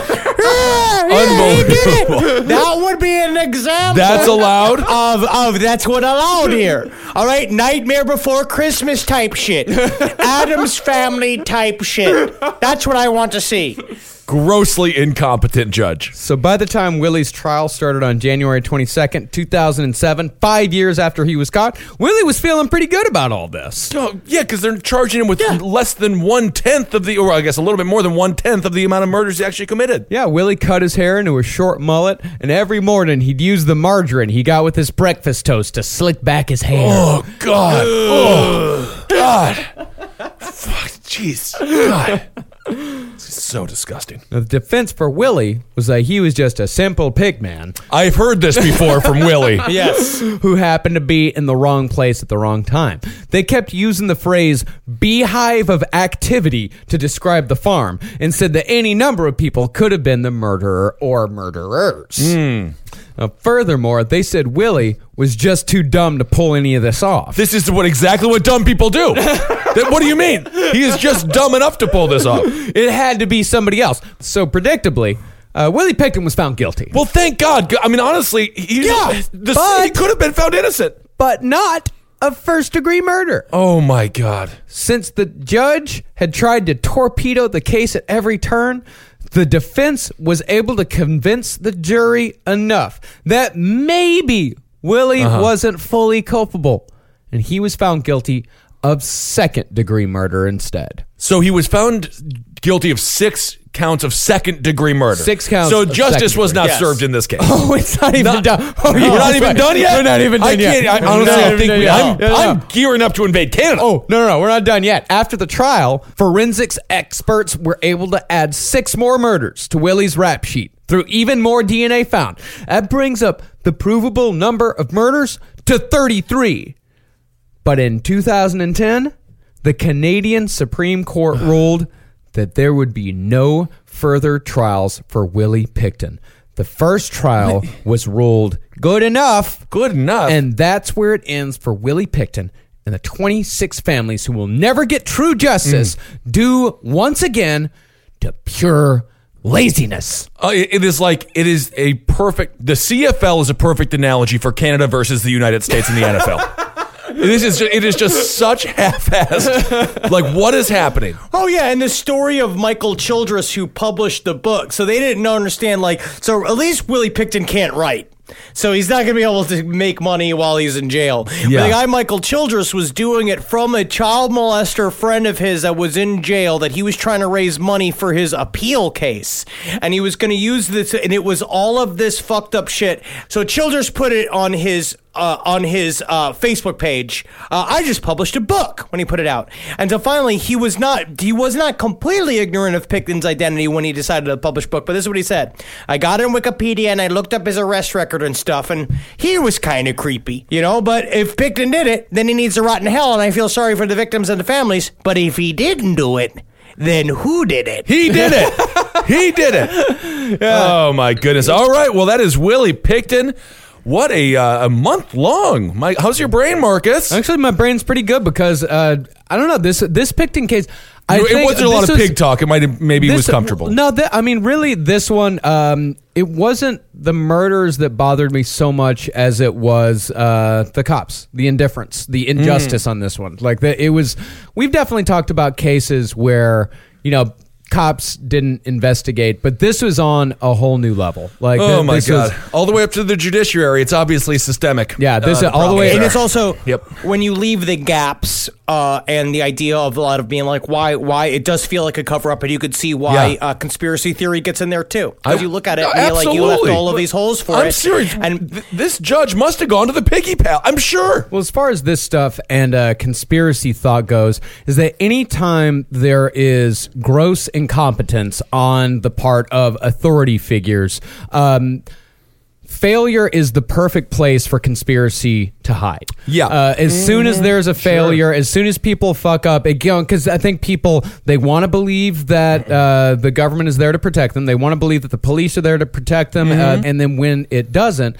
Unbelievable. That would be an example. That's allowed? Of that's what allowed here. All right, Nightmare Before Christmas type shit. Addams Family type shit. That's what I want to see. Grossly incompetent judge. So by the time Willie's trial started on January 22nd, 2007, 5 years after he was caught, Willie was feeling pretty good about all this. Oh, yeah, because they're charging him with less than 1/10 of the, or I guess a little bit more than 1/10 of the amount of murders he actually committed. Yeah, Willie cut his hair into a short mullet, and every morning he'd use the margarine he got with his breakfast toast to slick back his hair. Oh, God. Oh, God. Fuck, jeez. God. This is so disgusting. Now, the defense for Willie was that he was just a simple pig man I've heard this before from Willie. Yes. who happened to be in the wrong place at the wrong time. They kept using the phrase beehive of activity to describe the farm and said that any number of people could have been the murderer or murderers. Furthermore, they said Willie was just too dumb to pull any of this off. This is exactly what dumb people do. What do you mean? He is just dumb enough to pull this off. It had to be somebody else. So predictably, Willie Picton was found guilty. Well, thank God. I mean, honestly, he could have been found innocent. But not of first-degree murder. Oh, my God. Since the judge had tried to torpedo the case at every turn, the defense was able to convince the jury enough that maybe Willie wasn't fully culpable, and he was found guilty of second-degree murder instead. So he was found guilty of 6 counts of second-degree murder. 6 counts. So of justice was not Yes. served in this case. Oh, it's not even done. Oh, We're not even done yet? We're not even done yet. I think I'm gearing up to invade Canada. Oh, no, we're not done yet. After the trial, forensics experts were able to add 6 more murders to Willie's rap sheet through even more DNA found. That brings up the provable number of murders to 33. But in 2010, the Canadian Supreme Court ruled that there would be no further trials for Willie Picton. The first trial was ruled good enough. Good enough. And that's where it ends for Willie Picton and the 26 families who will never get true justice due once again to pure laziness. It is a perfect. The CFL is a perfect analogy for Canada versus the United States in the NFL. It is just such half-assed. Like, what is happening? Oh, yeah, and the story of Michael Childress, who published the book. So they didn't understand, so at least Willie Picton can't write. So he's not going to be able to make money while he's in jail. Yeah. But the guy Michael Childress was doing it from a child molester friend of his that was in jail, that he was trying to raise money for his appeal case. And he was going to use this, and it was all of this fucked up shit. So Childress put it on his Facebook page. I just published a book when he put it out. And so finally, he was not completely ignorant of Picton's identity when he decided to publish a book. But this is what he said. I got on Wikipedia and I looked up his arrest record and stuff, and he was kind of creepy, But if Picton did it, then he needs to rot in hell, and I feel sorry for the victims and the families. But if he didn't do it, then who did it? He did it. He did it. Yeah. Oh, my goodness. All right. Well, that is Willie Picton. What a month long. How's your brain, Marcus? Actually, my brain's pretty good because I don't know, this Picton case. It wasn't a lot of pig talk. It might have maybe it was comfortable. No, really, this one. It wasn't the murders that bothered me so much as it was the cops, the indifference, the injustice on this one. We've definitely talked about cases where cops didn't investigate, but this was on a whole new level. Oh my God! All the way up to the judiciary. It's obviously systemic. Yeah, this all the way. And it's also when you leave the gaps and the idea of a lot of being like, why it does feel like a cover up, and you could see why conspiracy theory gets in there too. Because you look at it and you're like, you left all of these holes for it. I'm serious. And this judge must have gone to the piggy pal. I'm sure. Well, as far as this stuff and conspiracy thought goes, is that anytime there is gross incompetence on the part of authority figures, failure is the perfect place for conspiracy to hide. Yeah. As soon as there's a failure, as soon as people fuck up, because I think people, they want to believe that the government is there to protect them. They want to believe that the police are there to protect them. And then when it doesn't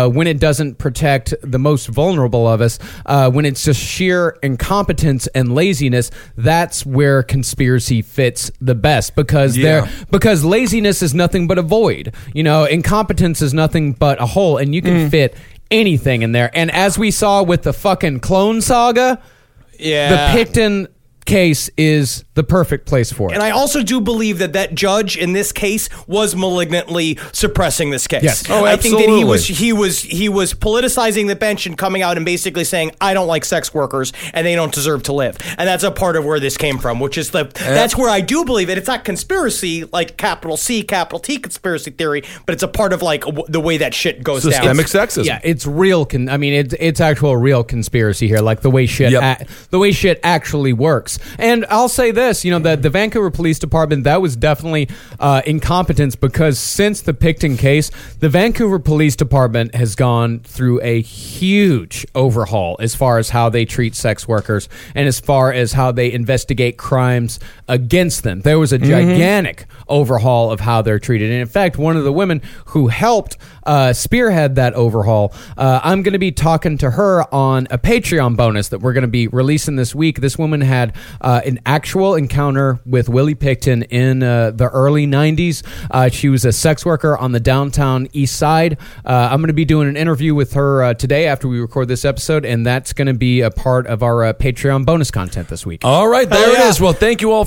protect the most vulnerable of us, when it's just sheer incompetence and laziness, that's where conspiracy fits the best because laziness is nothing but a void. Incompetence is nothing but a hole, and you can fit anything in there. And as we saw with the fucking clone saga, the Picton case is the perfect place for it. And I also do believe that judge in this case was malignantly suppressing this case. Yes. Oh, absolutely. I think that he was politicizing the bench and coming out and basically saying, I don't like sex workers and they don't deserve to live. And that's a part of where this came from, which is that's where I do believe it. It's not conspiracy like capital C, capital T conspiracy theory, but it's a part of the way that shit goes down. Systemic sexism. Yeah, it's real. It's actual real conspiracy here, like the way shit actually works. And I'll say this, the Vancouver Police Department, that was definitely incompetence because since the Picton case, the Vancouver Police Department has gone through a huge overhaul as far as how they treat sex workers and as far as how they investigate crimes against them. There was a gigantic overhaul of how they're treated. And in fact, one of the women who helped spearhead that overhaul, I'm going to be talking to her on a Patreon bonus that we're going to be releasing this week. This woman had an actual encounter with Willie Picton in the early 90s. She was a sex worker on the downtown east side. I'm going to be doing an interview with her today after we record this episode, and that's going to be a part of our Patreon bonus content this week. All right, there it is. Well, thank you all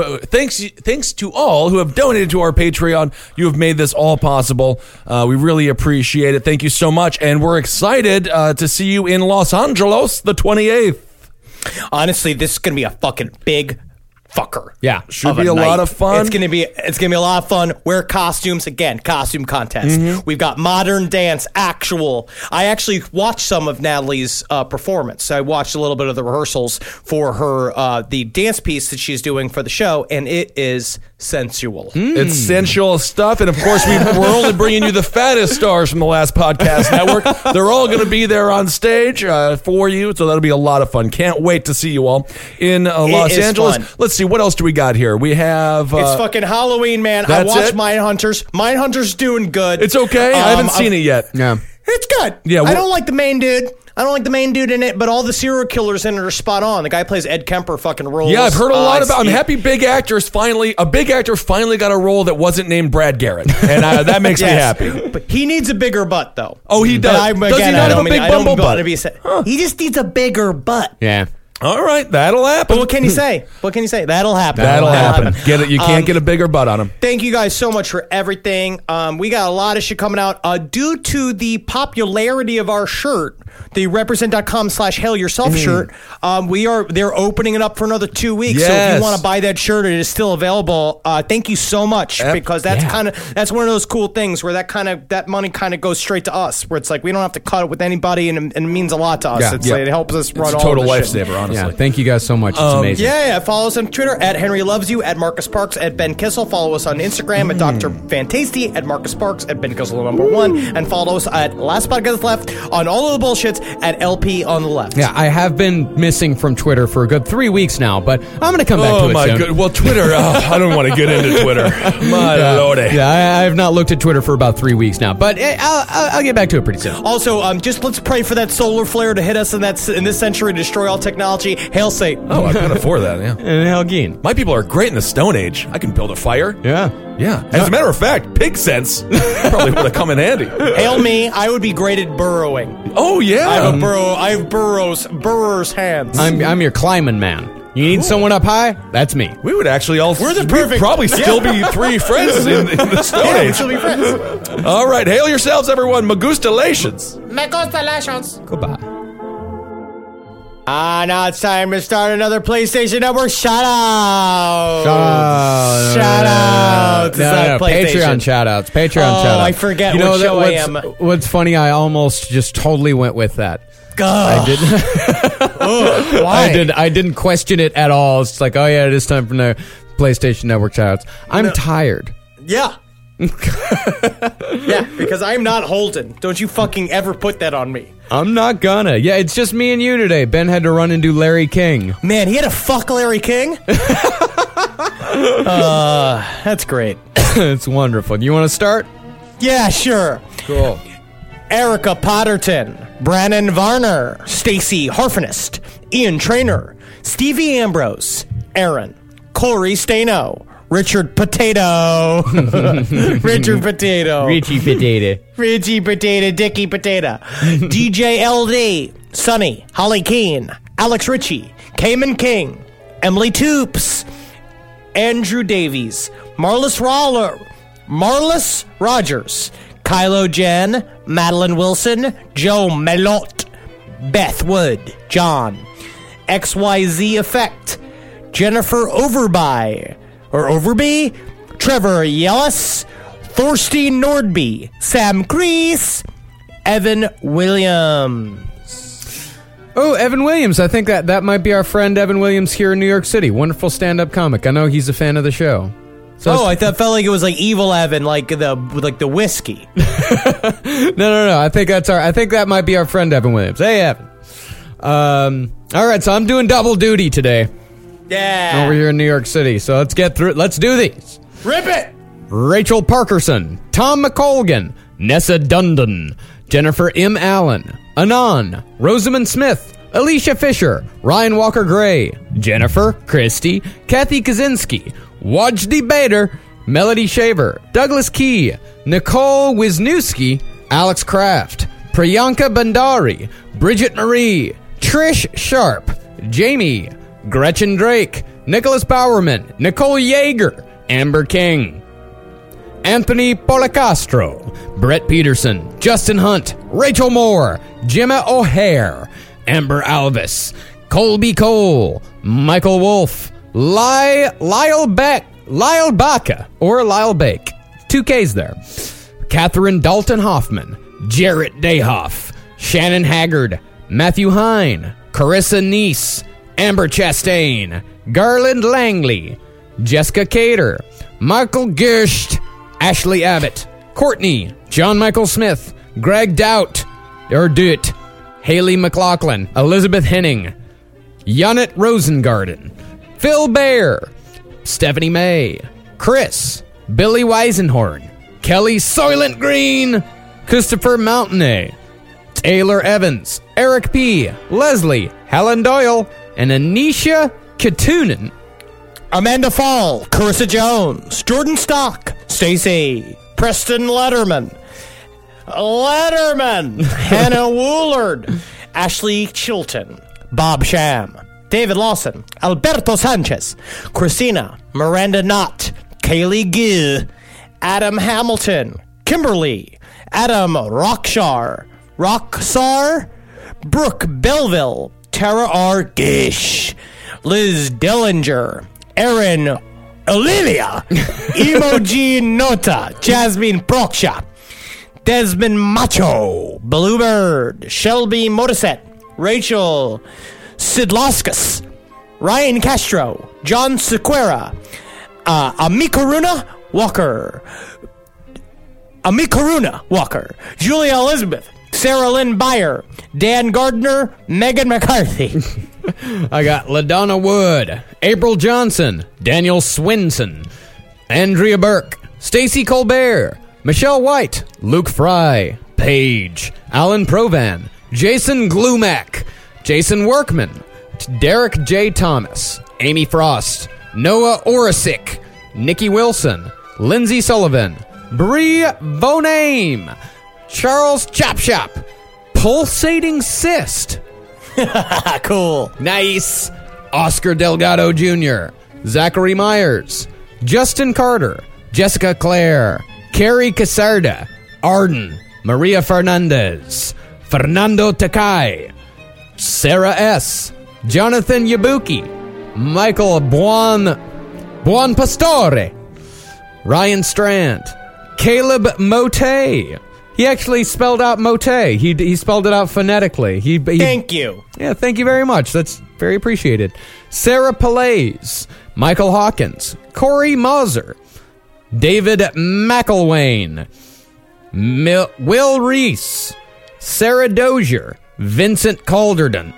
thanks to all who have donated to our Patreon. You have made this all possible. We really appreciate it. Thank you so much, and we're excited to see you in Los Angeles the 28th. Honestly, this is going to be a fucking big fucker. Yeah. Should be a lot of fun. It's gonna be a lot of fun. Wear costumes again. Costume contest. We've got modern dance. I actually watched some of Natalie's performance. I watched a little bit of the rehearsals for her the dance piece that she's doing for the show, and it is sensual. It's sensual stuff, and of course we're only bringing you the fattest stars from the last podcast network. They're all going to be there on stage for you, so that'll be a lot of fun. Can't wait to see you all in Los Angeles. Fun. Let's see, what else do we got here? We have it's fucking Halloween, man. I watched Mindhunters. Mindhunters doing good. It's okay. I haven't seen it yet. Yeah. It's good. Yeah, I don't like the main dude. I don't like the main dude in it, but all the serial killers in it are spot on. The guy who plays Ed Kemper fucking rules. Yeah, I've heard a lot about. I'm happy a big actor finally got a role that wasn't named Brad Garrett, and that makes me happy. But he needs a bigger butt, though. Oh, he does. Does he not have a big bumble butt? He just needs a bigger butt. Yeah. All right, that'll happen. But what can you say? That'll happen. That'll happen. Get it? You can't get a bigger butt on him. Thank you guys so much for everything. We got a lot of shit coming out. Due to the popularity of our shirt, the represent.com/hailyourself shirt, they're opening it up for another 2 weeks. Yes. So if you want to buy that shirt, it is still available. Thank you so much, because that's that's one of those cool things where that money kind of goes straight to us, where it's like we don't have to cut it with anybody, and it means a lot to us. Yeah. It helps us run it's a all total of this shit. lifesaver, honestly. Yeah, thank you guys so much. It's amazing. Yeah, follow us on Twitter at Henry Loves You, at Marcus Parks, at Ben Kissel. Follow us on Instagram at Dr. Fantasty, at Marcus Parks, at Ben Kissel #1, and follow us at Last Podcast Left on all of the bullshits at LP on the left. Yeah, I have been missing from Twitter for a good 3 weeks now, but I'm going to come back to it soon. Good. Well, Twitter, I don't want to get into Twitter. My lordy. Yeah, I have not looked at Twitter for about 3 weeks now, but I'll get back to it pretty soon. Also, just let's pray for that solar flare to hit us in this century, destroy all technology. Hail Satan. Oh, I can afford that, yeah. And Helgeen. My people are great in the Stone Age. I can build a fire. Yeah. Yeah. As a matter of fact, pig sense probably would have come in handy. Hail me, I would be great at burrowing. Oh, yeah. I have burrowers hands. I'm your climbing man. You need someone up high? That's me. We would actually We'd probably still be three friends in the Stone Yeah, Age. we'd still be friends. All right, hail yourselves, everyone. Magustalations. Goodbye. Now it's time to start another PlayStation Network shout-out. Shout-out. No, Patreon shout-outs. Patreon shout-outs. I forget what show I am. What's funny, I almost just totally went with that. God. I didn't. Why? I didn't question it at all. It's like, oh yeah, it is time for the PlayStation Network shout-outs. I'm tired. Yeah. Yeah, because I'm not Holden. Don't you fucking ever put that on me. I'm not gonna. Yeah, it's just me and you today. Ben had to run and do Larry King. Man, he had to fuck Larry King? That's great. It's wonderful. You want to start? Yeah, sure. Cool. Erica Potterton, Brannon Varner, Stacy Harfinist, Ian Traynor, Stevie Ambrose, Aaron, Corey Stano, Richard Potato, Richard Potato, Richie Potato, Richie Potato, Dickie Potato, DJ LD, Sonny, Holly Keane, Alex Ritchie, Cayman King, Emily Toops, Andrew Davies, Marlis Rogers, Kylo Jen, Madeline Wilson, Joe Melot, Beth Wood, John, XYZ Effect, Jennifer Overby, Trevor Yellis, Thorstein Nordby, Sam Crease, Evan Williams. Oh, Evan Williams. I think that might be our friend Evan Williams here in New York City. Wonderful stand-up comic. I know he's a fan of the show. So I felt like it was like Evil Evan, like the whiskey. No. I think that might be our friend Evan Williams. Hey, Evan. All right, so I'm doing double duty today. Yeah. Over here in New York City. So let's get through it. Let's do these. Rip it. Rachel Parkerson, Tom McColgan, Nessa Dundon, Jennifer M. Allen, Anon, Rosamund Smith, Alicia Fisher, Ryan Walker Gray, Jennifer, Christy, Kathy Kaczynski, Wajdi Bader, Melody Shaver, Douglas Key, Nicole Wisniewski, Alex Kraft, Priyanka Bandari, Bridget Marie, Trish Sharp, Jamie, Gretchen Drake, Nicholas Bowerman, Nicole Yeager, Amber King, Anthony Policastro, Brett Peterson, Justin Hunt, Rachel Moore, Gemma O'Hare, Amber Alvis, Colby Cole, Michael Wolf, Lyle Baca, or Lyle Bake. 2 Ks there. Catherine Dalton Hoffman, Jarrett Dayhoff, Shannon Haggard, Matthew Hine, Carissa Neese, Amber Chastain, Garland Langley, Jessica Cater, Michael Gisht, Ashley Abbott, Courtney, John Michael Smith, Greg Doubt, Haley McLaughlin, Elizabeth Henning, Janet Rosengarten, Phil Bear, Stephanie May, Chris, Billy Weisenhorn, Kelly Soylent Green, Christopher Mountainay, Taylor Evans, Eric P., Leslie, Helen Doyle, and Anisha Katunen. Amanda Fall, Carissa Jones, Jordan Stock, Stacy, Preston Letterman, Hannah Woolard, Ashley Chilton, Bob Sham, David Lawson, Alberto Sanchez, Christina, Miranda Knott, Kaylee Gill, Adam Hamilton, Kimberly, Adam Rocksar, Brooke Belleville, Tara R. Gish, Liz Dillinger, Erin Olivia, Emoji Nota, Jasmine Proksha, Desmond Macho, Bluebird, Shelby Motorset, Rachel Sidlauskas, Ryan Castro, John Sequeira, Amikaruna Walker, Julia Elizabeth, Sarah Lynn Byer, Dan Gardner, Megan McCarthy. I got LaDonna Wood, April Johnson, Daniel Swinson, Andrea Burke, Stacy Colbert, Michelle White, Luke Fry, Paige, Alan Provan, Jason Glumack, Jason Workman, Derek J. Thomas, Amy Frost, Noah Orisic, Nikki Wilson, Lindsay Sullivan, Bree Boname, Charles Chopshop, Pulsating Cyst. Cool. Nice. Oscar Delgado Jr., Zachary Myers, Justin Carter, Jessica Clare, Carrie Casarda, Arden, Maria Fernandez, Fernando Takai, Sarah S., Jonathan Yabuki, Michael Buon Pastore, Ryan Strand, Caleb Mote. He actually spelled out Mote. He spelled it out phonetically. Thank you. Yeah, thank you very much. That's very appreciated. Sarah Palays, Michael Hawkins, Corey Mauser, David McElwain, Will Reese, Sarah Dozier, Vincent Calderon,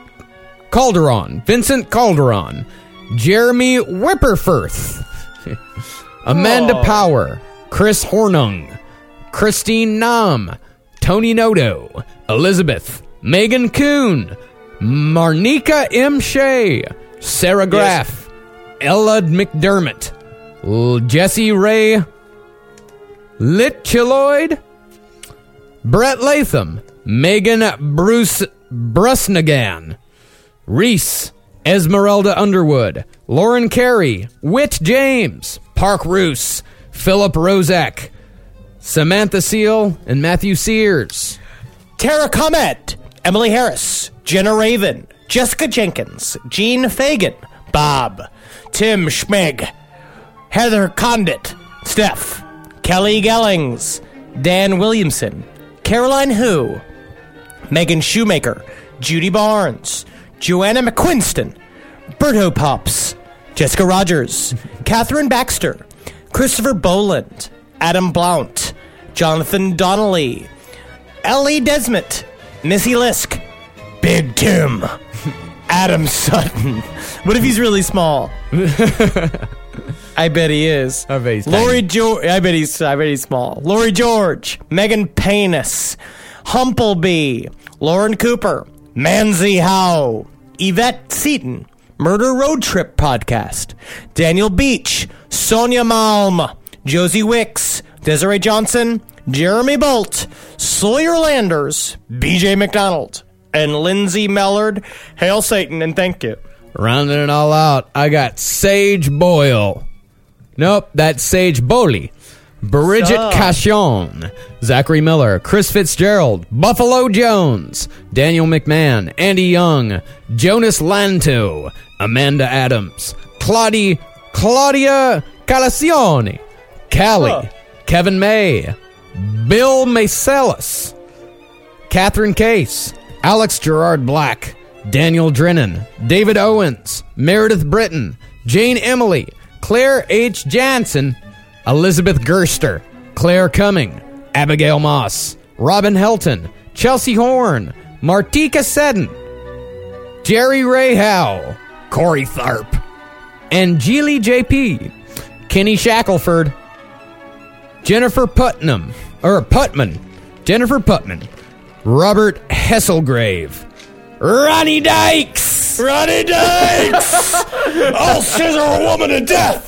Vincent Calderon, Jeremy Whipperfirth, Amanda Power, Chris Hornung, Christine Nam, Tony Noto, Elizabeth, Megan Kuhn, Marnika M. Shea, Sarah Graff, Ella McDermott, Jesse Ray Litchiloid, Brett Latham, Megan Brusnagan, Reese, Esmeralda Underwood, Lauren Carey, Whit James, Park Roos, Philip Rozak, Samantha Seal, and Matthew Sears. Tara Comet, Emily Harris, Jenna Raven, Jessica Jenkins, Jean Fagan, Bob, Tim Schmeg, Heather Condit, Steph, Kelly Gellings, Dan Williamson, Caroline Hu, Megan Shoemaker, Judy Barnes, Joanna McQuinston, Berto Pops, Jessica Rogers, Catherine Baxter, Christopher Boland, Adam Blount, Jonathan Donnelly, Ellie Desmond, Missy Lisk, Big Tim, Adam Sutton. What if he's really small? I bet he is. I bet he's Lori George. I bet he's small. Lori George, Megan Paynes, Humplebee, Lauren Cooper, Manzi Howe, Yvette Seaton, Murder Road Trip Podcast, Daniel Beach, Sonia Malm, Josie Wicks, Desiree Johnson, Jeremy Bolt, Sawyer Landers, BJ McDonald, and Lindsay Mellard. Hail Satan and thank you. Rounding it all out, I got Sage Boyle. Nope, that's Sage Bowley. Bridget Cachon, Zachary Miller, Chris Fitzgerald, Buffalo Jones, Daniel McMahon, Andy Young, Jonas Lanto, Amanda Adams, Claudia Calacione, Callie, Kevin May, Bill Macelis, Catherine Case, Alex Gerard Black, Daniel Drennan, David Owens, Meredith Britton, Jane Emily, Claire H. Jansen, Elizabeth Gerster, Claire Cumming, Abigail Moss, Robin Helton, Chelsea Horn, Martika Seddon, Jerry Ray Howe, Corey Tharp, and Geely JP, Kenny Shackelford, Jennifer Putman, Robert Hesselgrave, Ronnie Dykes. Ronnie Dykes! I'll scissor a woman to death!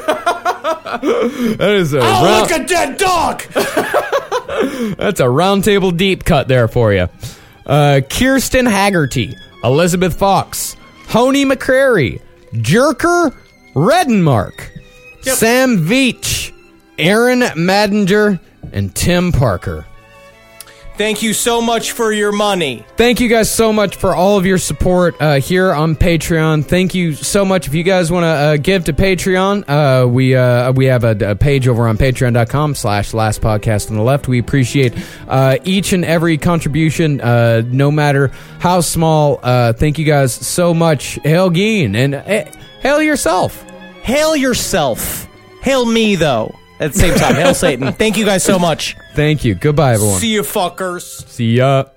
That is I'll lick a dead dog! That's a round table deep cut there for you. Kirsten Haggerty, Elizabeth Fox, Honey McCrary, Jerker Redenmark, Sam Veach, Aaron Madinger, and Tim Parker. Thank you so much for your money. Thank you guys so much for all of your support here on Patreon. Thank you so much. If you guys want to give to Patreon, we have a page over on patreon.com/lastpodcast on the left. We appreciate each and every contribution, no matter how small. Thank you guys so much. Hail Geen and hail yourself. Hail yourself. Hail me, though. At the same time, hail Satan. Thank you guys so much. Thank you. Goodbye, everyone. See you, fuckers. See ya.